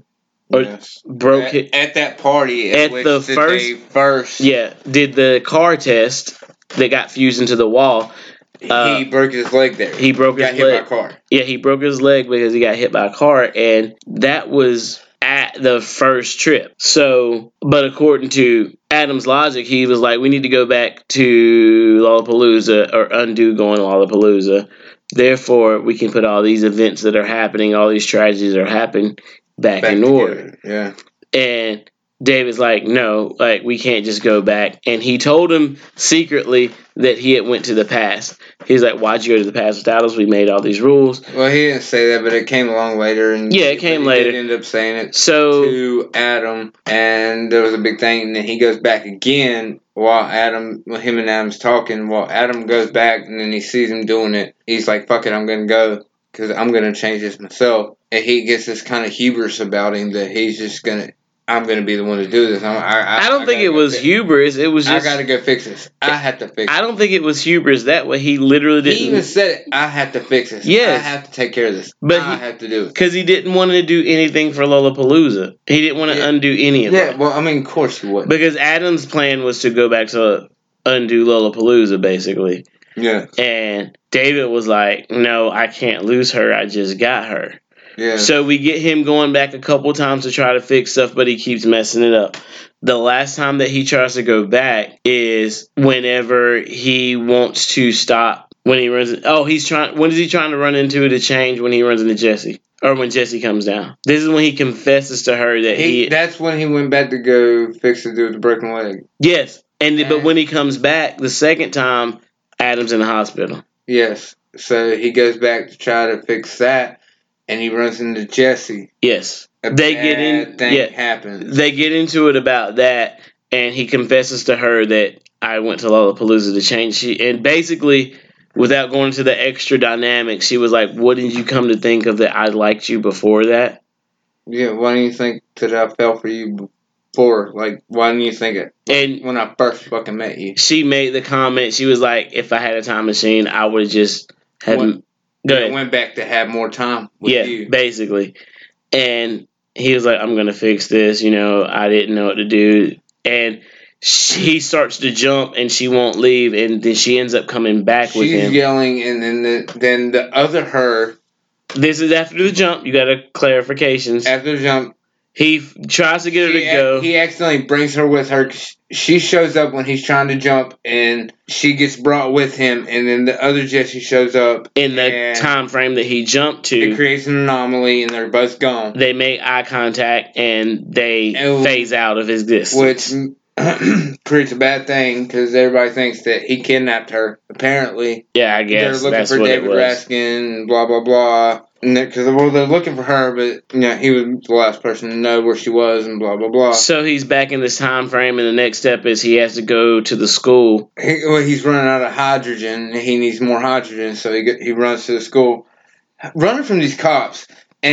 [SPEAKER 1] or
[SPEAKER 2] Yes.
[SPEAKER 1] broke it
[SPEAKER 2] At that party
[SPEAKER 1] At
[SPEAKER 2] which
[SPEAKER 1] the
[SPEAKER 2] they first
[SPEAKER 1] did the car test that got fused into the wall.
[SPEAKER 2] he broke his leg there.
[SPEAKER 1] He broke his
[SPEAKER 2] got
[SPEAKER 1] leg.
[SPEAKER 2] hit by a car.
[SPEAKER 1] Yeah, he broke his leg because he got hit by a car, and that was at the first trip. So, but according to Adam's logic, he was like, we need to go back to Lollapalooza or undo going to Lollapalooza. Therefore, we can put all these events that are happening, all these tragedies that are happening back in order.
[SPEAKER 2] Yeah.
[SPEAKER 1] And David's like, no, like we can't just go back. And he told him secretly that he had went to the past. He's like, why'd you go to the past without us? We made all these rules.
[SPEAKER 2] Well, he didn't say that, but it came along later. And
[SPEAKER 1] yeah, it came later.
[SPEAKER 2] He did end up saying it
[SPEAKER 1] to
[SPEAKER 2] Adam, and there was a big thing. And then he goes back again while him and Adam's talking. While Adam goes back, and then he sees him doing it. He's like, fuck it, I'm going to go because I'm going to change this myself. And he gets this kind of hubris about him that he's just going to, I'm going to be the one to do this.
[SPEAKER 1] I don't think it was hubris. It was just,
[SPEAKER 2] I got to go fix this. I have to fix it.
[SPEAKER 1] I don't think it was hubris that way. He literally didn't.
[SPEAKER 2] He even said it. I have to fix this.
[SPEAKER 1] Yes.
[SPEAKER 2] I have to take care of this.
[SPEAKER 1] But
[SPEAKER 2] I have to do it.
[SPEAKER 1] Because he didn't want to do anything for Lollapalooza. He didn't want to undo any of it.
[SPEAKER 2] Yeah, well, I mean, of course he wouldn't.
[SPEAKER 1] Because Adam's plan was to go back to undo Lollapalooza, basically.
[SPEAKER 2] Yeah.
[SPEAKER 1] And David was like, no, I can't lose her. I just got her.
[SPEAKER 2] Yeah.
[SPEAKER 1] So we get him going back a couple times to try to fix stuff, but he keeps messing it up. The last time that he tries to go back is whenever he wants to stop. When he runs, when is he trying to run into to change when he runs into Jesse? Or when Jesse comes down. This is when he confesses to her that
[SPEAKER 2] that's when he went back to go fix the dude with the broken leg.
[SPEAKER 1] Yes. But when he comes back the second time, Adam's in the hospital.
[SPEAKER 2] Yes. So he goes back to try to fix that. And he runs into Jesse.
[SPEAKER 1] Yes. Happens. They get into it about that, and he confesses to her that I went to Lollapalooza to change. And basically, without going into the extra dynamics, she was like, what did you come to think of that I liked you before that?
[SPEAKER 2] Yeah, why do you think that I fell for you before? Like, why didn't you think it when I first fucking met you?
[SPEAKER 1] She made the comment, she was like, if I had a time machine, I would have just had...
[SPEAKER 2] went back to have more time with you.
[SPEAKER 1] Yeah, basically. And he was like, I'm going to fix this. I didn't know what to do. And he starts to jump and she won't leave. And then she ends up coming back with him.
[SPEAKER 2] She's yelling. And then the other her.
[SPEAKER 1] This is after the jump. You got a clarifications.
[SPEAKER 2] After the jump.
[SPEAKER 1] He tries to get her to go.
[SPEAKER 2] He accidentally brings her with her. She shows up when he's trying to jump, and she gets brought with him. And then the other Jesse shows up
[SPEAKER 1] in the time frame that he jumped to.
[SPEAKER 2] It creates an anomaly, and they're both gone.
[SPEAKER 1] They make eye contact, and they phase out of existence,
[SPEAKER 2] which creates a bad thing because everybody thinks that he kidnapped her. Apparently,
[SPEAKER 1] yeah, I guess
[SPEAKER 2] they're looking for David Raskin. Blah blah blah. Because they're looking for her, but he was the last person to know where she was, and blah blah blah.
[SPEAKER 1] So he's back in this time frame, and the next step is he has to go to the school.
[SPEAKER 2] He's running out of hydrogen. He needs more hydrogen, so he runs to the school, running from these cops,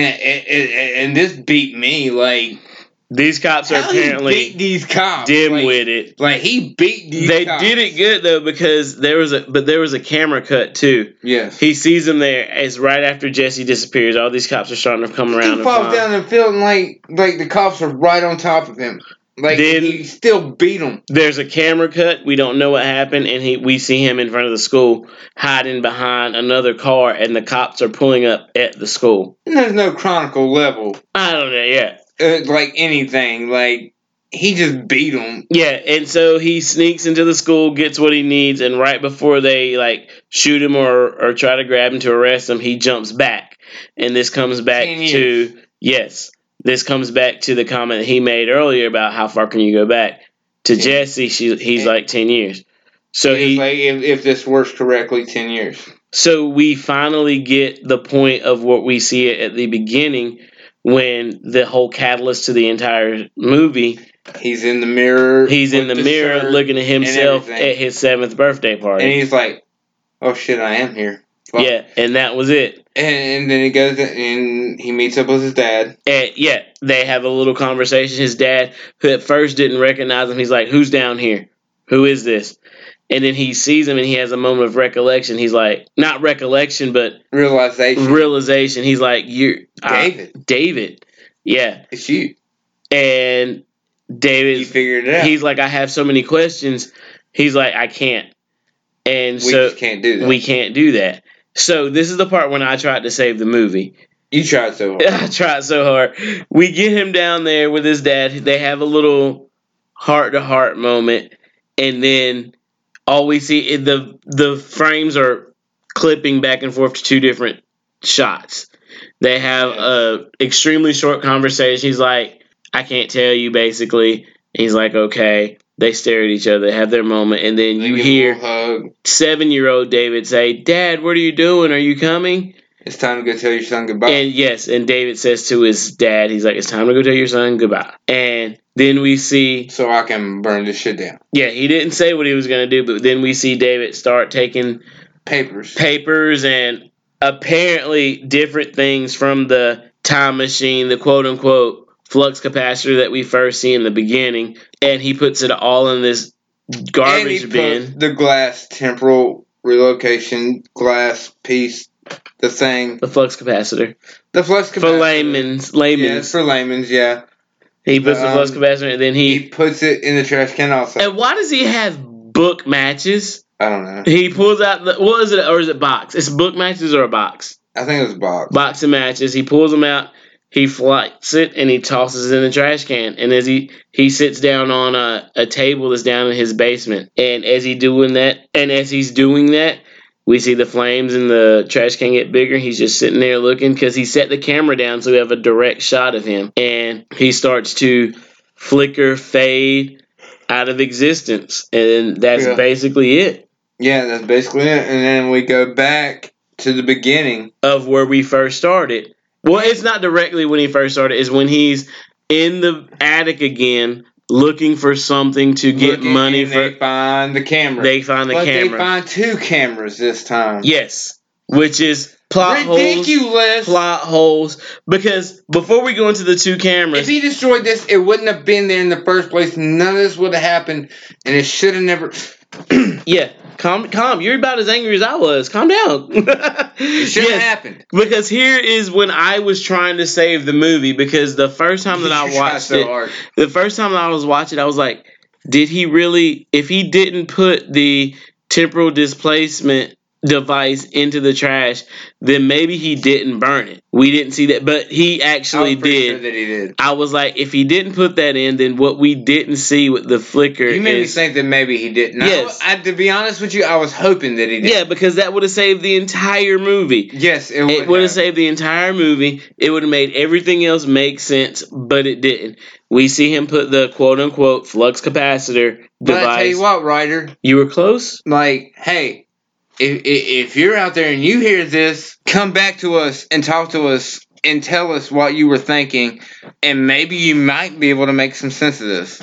[SPEAKER 2] and this beat me like.
[SPEAKER 1] These cops are apparently
[SPEAKER 2] beat these cops
[SPEAKER 1] dim-witted.
[SPEAKER 2] Like he beat these cops.
[SPEAKER 1] They did it good though because there was a camera cut too.
[SPEAKER 2] Yes.
[SPEAKER 1] He sees them there. It's right after Jesse disappears. All these cops are starting to come around.
[SPEAKER 2] He falls down and feeling like the cops are right on top of him. Like then, he still beat them.
[SPEAKER 1] There's a camera cut. We don't know what happened, and we see him in front of the school hiding behind another car, and the cops are pulling up at the school.
[SPEAKER 2] And there's no Chronicle level.
[SPEAKER 1] I don't know. Yeah.
[SPEAKER 2] Like anything, like he just beat him.
[SPEAKER 1] Yeah, and so he sneaks into the school, gets what he needs, and right before they shoot him or try to grab him to arrest him, he jumps back. And this comes back to this comes back to the comment that he made earlier about how far can you go back. To Jesse, he's like 10 years. So
[SPEAKER 2] he's like, if this works correctly, 10 years.
[SPEAKER 1] So we finally get the point of what we see at the beginning. When the whole catalyst to the entire movie,
[SPEAKER 2] he's in the mirror.
[SPEAKER 1] He's in the mirror looking at himself at his 7th birthday party,
[SPEAKER 2] and he's like, "Oh shit, I am here."
[SPEAKER 1] Fuck. Yeah, and that was it.
[SPEAKER 2] And then he goes and he meets up with his dad.
[SPEAKER 1] And they have a little conversation. His dad, who at first didn't recognize him, he's like, "Who's down here? Who is this?" And then he sees him and he has a moment of recollection. He's like, not recollection, but
[SPEAKER 2] realization.
[SPEAKER 1] He's like, David. Yeah.
[SPEAKER 2] It's you.
[SPEAKER 1] And David,
[SPEAKER 2] You figured it out.
[SPEAKER 1] he's like, I have so many questions. He's like, I can't. And
[SPEAKER 2] We
[SPEAKER 1] so
[SPEAKER 2] just can't do that.
[SPEAKER 1] we can't do that. So this is the part when I tried to save the movie.
[SPEAKER 2] You tried so hard.
[SPEAKER 1] I tried so hard. We get him down there with his dad. They have a little heart-to-heart moment, and then all we see is the frames are clipping back and forth to two different shots. They have a extremely short conversation. He's like, I can't tell you, basically. He's like, okay. They stare at each other, have their moment, and then you hear 7-year-old David say, Dad, what are you doing? Are you coming?
[SPEAKER 2] It's time to go tell your son goodbye.
[SPEAKER 1] And yes, and David says to his dad, he's like, it's time to go tell your son goodbye. And then we see...
[SPEAKER 2] So I can burn this shit down.
[SPEAKER 1] Yeah, he didn't say what he was going to do, but then we see David start taking... Papers and apparently different things from the time machine, the quote-unquote flux capacitor that we first see in the beginning, and he puts it all in this garbage bin.
[SPEAKER 2] The glass temporal relocation glass piece, the thing.
[SPEAKER 1] The flux capacitor.
[SPEAKER 2] The flux capacitor.
[SPEAKER 1] For layman's.
[SPEAKER 2] Yeah, for layman's, yeah.
[SPEAKER 1] He puts the flux capacitor and then
[SPEAKER 2] he puts it in the trash can also.
[SPEAKER 1] And why does he have book matches?
[SPEAKER 2] I don't know.
[SPEAKER 1] He pulls out what is it, or is it box? It's book matches or a box?
[SPEAKER 2] I think it was box.
[SPEAKER 1] Box of matches. He pulls them out. He flights it and he tosses it in the trash can. And as he sits down on a table that's down in his basement. And as he's doing that, we see the flames in the trash can get bigger. He's just sitting there looking because he set the camera down so we have a direct shot of him. And he starts to flicker, fade out of existence. And that's basically it.
[SPEAKER 2] Yeah, that's basically it. And then we go back to the beginning
[SPEAKER 1] of where we first started. Well, it's not directly when he first started. It's when he's in the attic again, looking for something to get money for.
[SPEAKER 2] They find the camera.
[SPEAKER 1] They find the camera.
[SPEAKER 2] They find 2 cameras this time.
[SPEAKER 1] Yes, which is
[SPEAKER 2] ridiculous.
[SPEAKER 1] Plot holes. Because before we go into the 2 cameras,
[SPEAKER 2] if he destroyed this, it wouldn't have been there in the first place. None of this would have happened, and it should have never.
[SPEAKER 1] Yeah. Calm. You're about as angry as I was. Calm down.
[SPEAKER 2] It shouldn't have happened.
[SPEAKER 1] Because here is when I was trying to save the movie. Because the first time that I watched I was like, did he really? If he didn't put the temporal displacement device into the trash, then maybe he didn't burn it. We didn't see that, but he actually did.
[SPEAKER 2] Sure that he did.
[SPEAKER 1] I was like, if he didn't put that in, then what we didn't see with the flicker
[SPEAKER 2] You made me think that maybe he didn't.
[SPEAKER 1] Yes.
[SPEAKER 2] To be honest with you, I was hoping that he did.
[SPEAKER 1] Yeah, because that would have saved the entire movie.
[SPEAKER 2] Yes, it would.
[SPEAKER 1] It would have saved the entire movie. It would have made everything else make sense, but it didn't. We see him put the quote-unquote flux capacitor device.
[SPEAKER 2] But I tell you what, Ryder.
[SPEAKER 1] You were close?
[SPEAKER 2] Like, hey, if you're out there and you hear this, come back to us and talk to us and tell us what you were thinking, and maybe you might be able to make some sense of this.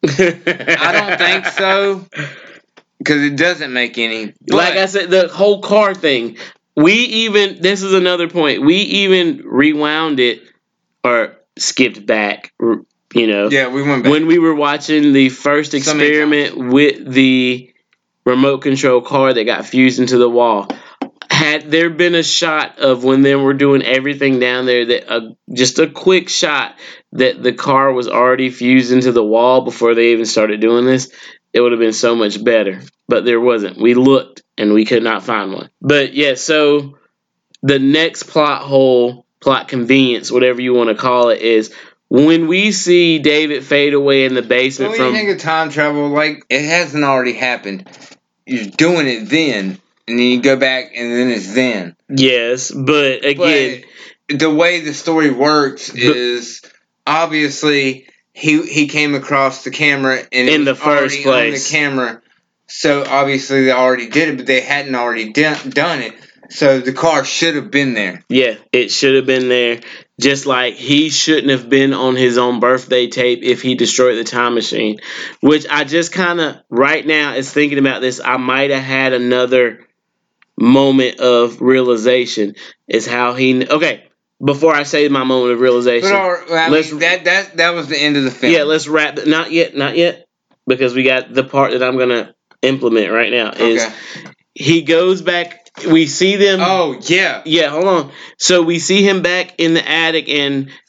[SPEAKER 2] I don't think so, because it doesn't make any.
[SPEAKER 1] Like I said, the whole car thing. This is another point. We even rewound it or skipped back.
[SPEAKER 2] Yeah, we went back
[SPEAKER 1] when we were watching the first experiment with the remote control car that got fused into the wall. Had there been a shot of when they were doing everything down there, that just a quick shot that the car was already fused into the wall before they even started doing this, it would have been so much better. But there wasn't. We looked and we could not find one. But yeah, so the next plot hole, plot convenience, whatever you want to call it, is when we see David fade away in the basement
[SPEAKER 2] when you think of time travel, like, it hasn't already happened. You're doing it then, and then you go back, and then it's then.
[SPEAKER 1] Yes, but again,
[SPEAKER 2] the way the story works is obviously he came across the camera and
[SPEAKER 1] in the first place
[SPEAKER 2] on the camera, so obviously they already did it, but they hadn't already done it. So the car should have been there.
[SPEAKER 1] Yeah, it should have been there. Just like he shouldn't have been on his own birthday tape if he destroyed the time machine. Which I just kind of, right now, is thinking about this. I might have had another moment of realization. Is how he... Okay, before I say my moment of realization.
[SPEAKER 2] But that was the end of the film.
[SPEAKER 1] Yeah, let's wrap... Not yet. Because we got the part that I'm going to implement right now. Is he goes back... We see them...
[SPEAKER 2] Oh, yeah.
[SPEAKER 1] Yeah, hold on. So we see him back in the attic, and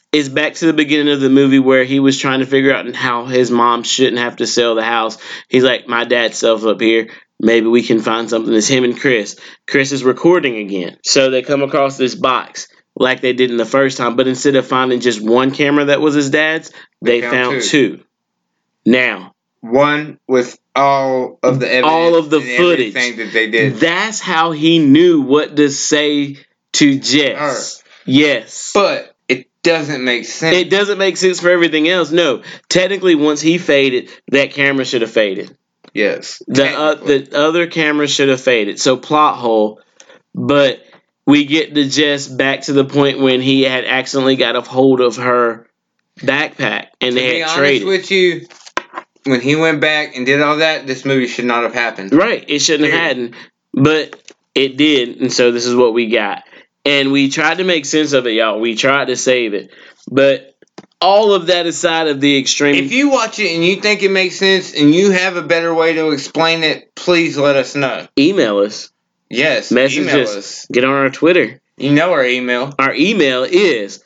[SPEAKER 1] is back to the beginning of the movie where he was trying to figure out how his mom shouldn't have to sell the house. He's like, my dad sells up here. Maybe we can find something. It's him and Chris. Chris is recording again. So they come across this box like they did in the first time. But instead of finding just one camera that was his dad's, they found two. Now.
[SPEAKER 2] One with all of the evidence.
[SPEAKER 1] All of the footage.
[SPEAKER 2] Everything that they did.
[SPEAKER 1] That's how he knew what to say to Jess. Yes.
[SPEAKER 2] But it doesn't make sense.
[SPEAKER 1] It doesn't make sense for everything else. No. Technically, once he faded, that camera should have faded.
[SPEAKER 2] Yes.
[SPEAKER 1] The other camera should have faded. So plot hole. But we get to Jess back to the point when he had accidentally got a hold of her backpack and they had traded.
[SPEAKER 2] To be honest with you, when he went back and did all that, this movie should not have happened.
[SPEAKER 1] Right. It shouldn't have happened. But it did. And so this is what we got. And we tried to make sense of it, y'all. We tried to save it. But all of that aside of the extreme...
[SPEAKER 2] If you watch it and you think it makes sense and you have a better way to explain it, please let us know.
[SPEAKER 1] Email us.
[SPEAKER 2] Yes,
[SPEAKER 1] message us. Get on our Twitter.
[SPEAKER 2] You know our email.
[SPEAKER 1] Our email is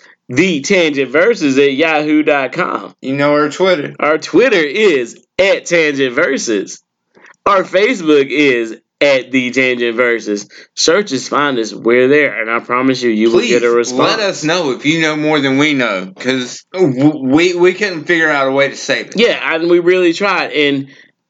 [SPEAKER 1] thetangentversus@yahoo.com.
[SPEAKER 2] You know our Twitter.
[SPEAKER 1] Our Twitter is @tangentversus. Our Facebook is @thetangentversus. Search us, find us. We're there, and I promise you, will get a response.
[SPEAKER 2] Let us know if you know more than we know, because we couldn't figure out a way to save it.
[SPEAKER 1] Yeah, and we really tried, and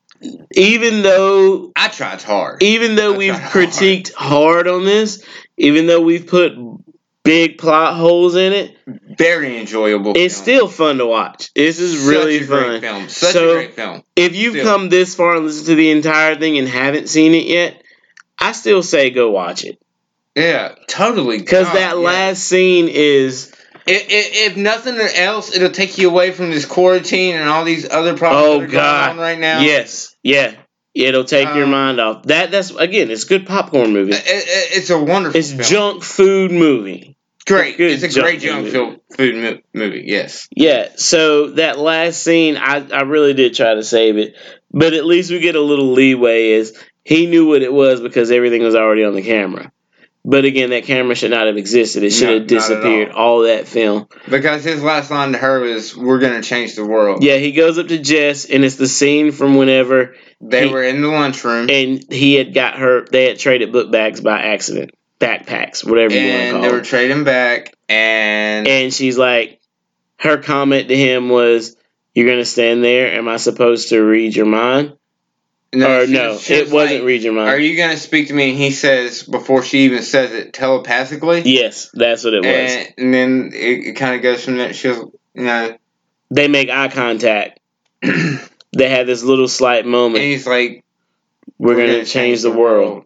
[SPEAKER 1] even though
[SPEAKER 2] I tried hard,
[SPEAKER 1] even though we've critiqued hard on this, even though we've put big plot holes in it,
[SPEAKER 2] very enjoyable.
[SPEAKER 1] It's still fun to watch. This is really fun.
[SPEAKER 2] Such a great film.
[SPEAKER 1] If you've come this far and listened to the entire thing and haven't seen it yet, I still say go watch it.
[SPEAKER 2] Yeah, totally.
[SPEAKER 1] Because that last scene is...
[SPEAKER 2] If nothing else, it'll take you away from this quarantine and all these other problems that are going on right now.
[SPEAKER 1] Yes. Yeah. It'll take your mind off. That's again, it's a good popcorn movie.
[SPEAKER 2] It's a wonderful film.
[SPEAKER 1] It's junk food movie.
[SPEAKER 2] Great. It's a great junk food movie, yes.
[SPEAKER 1] Yeah, so that last scene, I really did try to save it. But at least we get a little leeway is he knew what it was because everything was already on the camera. But again, that camera should not have existed. It should have disappeared, all that film.
[SPEAKER 2] Because his last line to her was, "We're going to change the world."
[SPEAKER 1] Yeah, he goes up to Jess, and it's the scene from whenever...
[SPEAKER 2] They were in the lunchroom.
[SPEAKER 1] And he had got her... They had traded book bags by accident. Backpacks, whatever you want to call them.
[SPEAKER 2] And they were trading back,
[SPEAKER 1] And she's like... Her comment to him was, "You're going to stand there? Am I supposed to read your mind?" No, it wasn't read your mind.
[SPEAKER 2] "Are you going to speak to me?" And he says, before she even says it, telepathically.
[SPEAKER 1] Yes, that's what it was.
[SPEAKER 2] And then it kind of goes from there. She'll,
[SPEAKER 1] They make eye contact. They have this little slight moment.
[SPEAKER 2] And he's like,
[SPEAKER 1] we're going to change the world.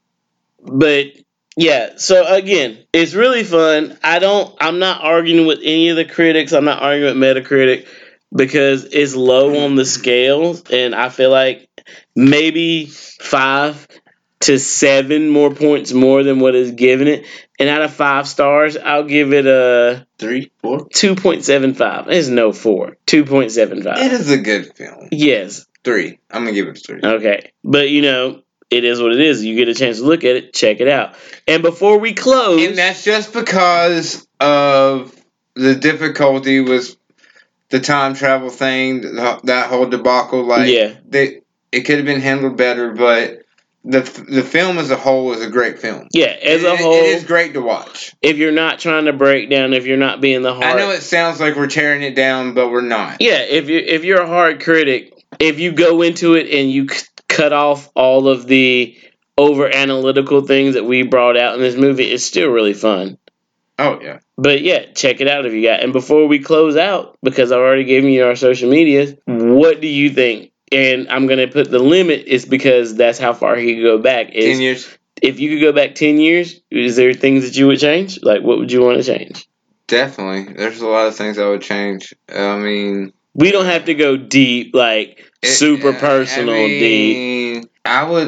[SPEAKER 1] But, yeah, so again, it's really fun. I'm not arguing with any of the critics. I'm not arguing with Metacritic because it's low on the scale. And I feel like maybe 5 to 7 more points more than what is given it. And out of 5 stars, I'll give it a
[SPEAKER 2] 3, 4,
[SPEAKER 1] 2.75. There's no 4. 2.75.
[SPEAKER 2] It is a good film.
[SPEAKER 1] Yes.
[SPEAKER 2] 3. I'm gonna give it a 3.
[SPEAKER 1] Okay, but it is what it is. You get a chance to look at it, check it out. And before we close,
[SPEAKER 2] and that's just because of the difficulty with the time travel thing, that whole debacle. It could have been handled better, but the film as a whole is a great film.
[SPEAKER 1] Yeah, as a whole,
[SPEAKER 2] it is great to watch.
[SPEAKER 1] If you're not trying to break down, if you're not being the hard,
[SPEAKER 2] I know it sounds like we're tearing it down, but we're not.
[SPEAKER 1] Yeah, if you're a hard critic, if you go into it and you cut off all of the over analytical things that we brought out in this movie, it's still really fun.
[SPEAKER 2] Oh yeah.
[SPEAKER 1] But yeah, check it out if you got. And before we close out, because I've already given you our social medias, what do you think? And I'm going to put the limit is because that's how far he could go back.
[SPEAKER 2] 10 years.
[SPEAKER 1] If you could go back 10 years, is there things that you would change? Like, what would you want to change?
[SPEAKER 2] Definitely. There's a lot of things I would change. I mean...
[SPEAKER 1] We don't have to go deep, super personal deep.
[SPEAKER 2] I would,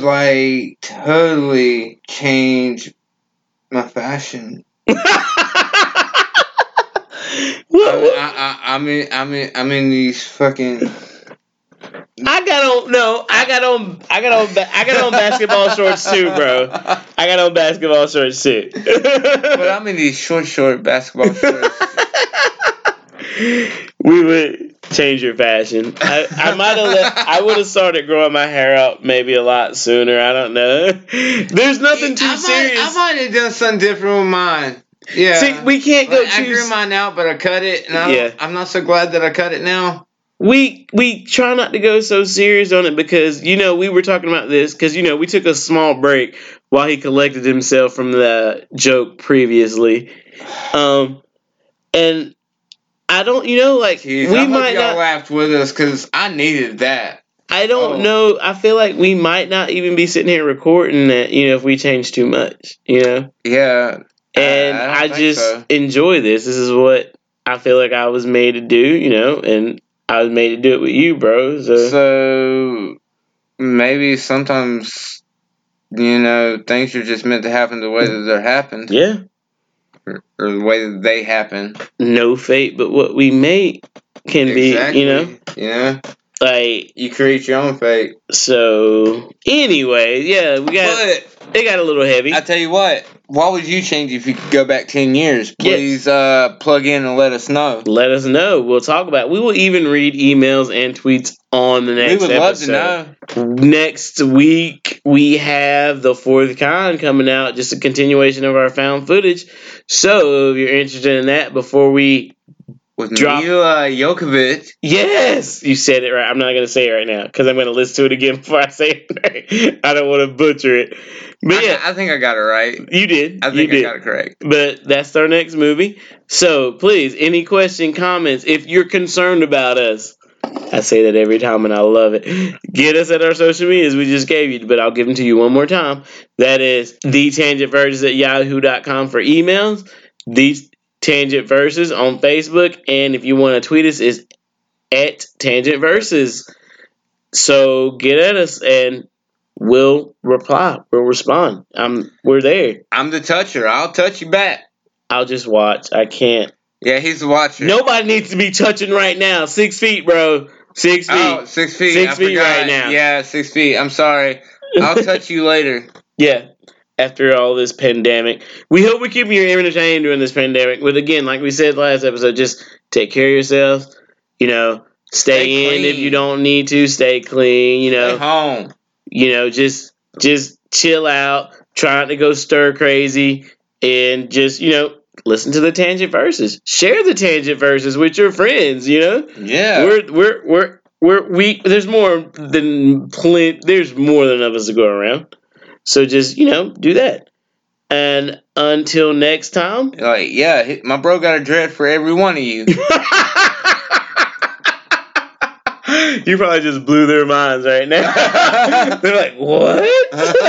[SPEAKER 2] totally change my fashion. I'm in these fucking...
[SPEAKER 1] I got on basketball shorts too, bro. I got on basketball shorts too.
[SPEAKER 2] But I'm in these short basketball shorts.
[SPEAKER 1] we would change your fashion. I would have started growing my hair out maybe a lot sooner. I don't know. There's nothing too serious.
[SPEAKER 2] I might have done something different with mine. Yeah.
[SPEAKER 1] See, we can't go
[SPEAKER 2] I grew mine out, but I cut it, and I'm not so glad that I cut it now.
[SPEAKER 1] We try not to go so serious on it because, we were talking about this because, we took a small break while he collected himself from the joke previously. And I don't,
[SPEAKER 2] Jeez,
[SPEAKER 1] we
[SPEAKER 2] I hope
[SPEAKER 1] might
[SPEAKER 2] y'all
[SPEAKER 1] not
[SPEAKER 2] laughed with us because I needed that.
[SPEAKER 1] I don't know. I feel like we might not even be sitting here recording that, if we change too much,
[SPEAKER 2] Yeah.
[SPEAKER 1] And I just enjoy this. This is what I feel like I was made to do, and I was made to do it with you, bro.
[SPEAKER 2] So maybe sometimes, things are just meant to happen the way that they're happened.
[SPEAKER 1] Yeah.
[SPEAKER 2] Or the way that they happen.
[SPEAKER 1] No fate but what we make can be,
[SPEAKER 2] Yeah.
[SPEAKER 1] Like,
[SPEAKER 2] you create your own fate.
[SPEAKER 1] So, anyway, yeah, they got a little heavy.
[SPEAKER 2] I tell you what, would you change if you could go back 10 years? Please plug in and let us know.
[SPEAKER 1] Let us know. We'll talk about it. We will even read emails and tweets on the next episode.
[SPEAKER 2] We would love to know.
[SPEAKER 1] Next week, we have The Fourth Kind coming out, just a continuation of our found footage. So, if you're interested in that, before we
[SPEAKER 2] with Mila Jovovich.
[SPEAKER 1] Yes! You said it right. I'm not going to say it right now because I'm going to listen to it again before I say it right. I don't want to butcher it. But
[SPEAKER 2] I think I got it right.
[SPEAKER 1] You did.
[SPEAKER 2] I think I got it correct.
[SPEAKER 1] But that's our next movie. So, please, any question, comments, if you're concerned about us, I say that every time and I love it. Get us at our social medias we just gave you, but I'll give them to you one more time. That is thetangentverses@yahoo.com for emails. Tangent Verses on Facebook, and if you want to tweet us, is at Tangent Verses. So get at us, and we'll reply. We'll respond. We're there.
[SPEAKER 2] I'm the toucher. I'll touch you back.
[SPEAKER 1] I'll just watch. I can't.
[SPEAKER 2] Yeah, he's the watcher.
[SPEAKER 1] Nobody needs to be touching right now. 6 feet, bro. 6 feet.
[SPEAKER 2] Oh, 6 feet.
[SPEAKER 1] 6 feet right now.
[SPEAKER 2] Yeah, 6 feet. I'm sorry. I'll touch you later.
[SPEAKER 1] Yeah. After all this pandemic. We hope we keep you entertained during this pandemic. But again, like we said last episode, just take care of yourselves. Stay in if you don't need to. Stay clean.
[SPEAKER 2] Stay home.
[SPEAKER 1] Just chill out. Try not to go stir crazy. And just, listen to the Tangent Verses. Share the Tangent Verses with your friends,
[SPEAKER 2] Yeah.
[SPEAKER 1] There's more than there's more than enough of us to go around. So just, do that. And until next time.
[SPEAKER 2] My bro got a dread for every one of you.
[SPEAKER 1] You probably just blew their minds right now. They're like, what?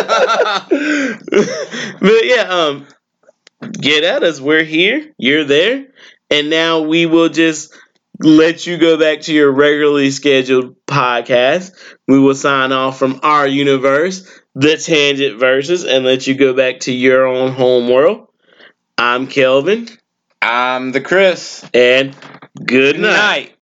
[SPEAKER 1] But yeah, get at us. We're here. You're there. And now we will just let you go back to your regularly scheduled podcast. We will sign off from our universe, the Tangent Verses, and let you go back to your own home world. I'm Kelvin.
[SPEAKER 2] I'm the Chris.
[SPEAKER 1] And good night.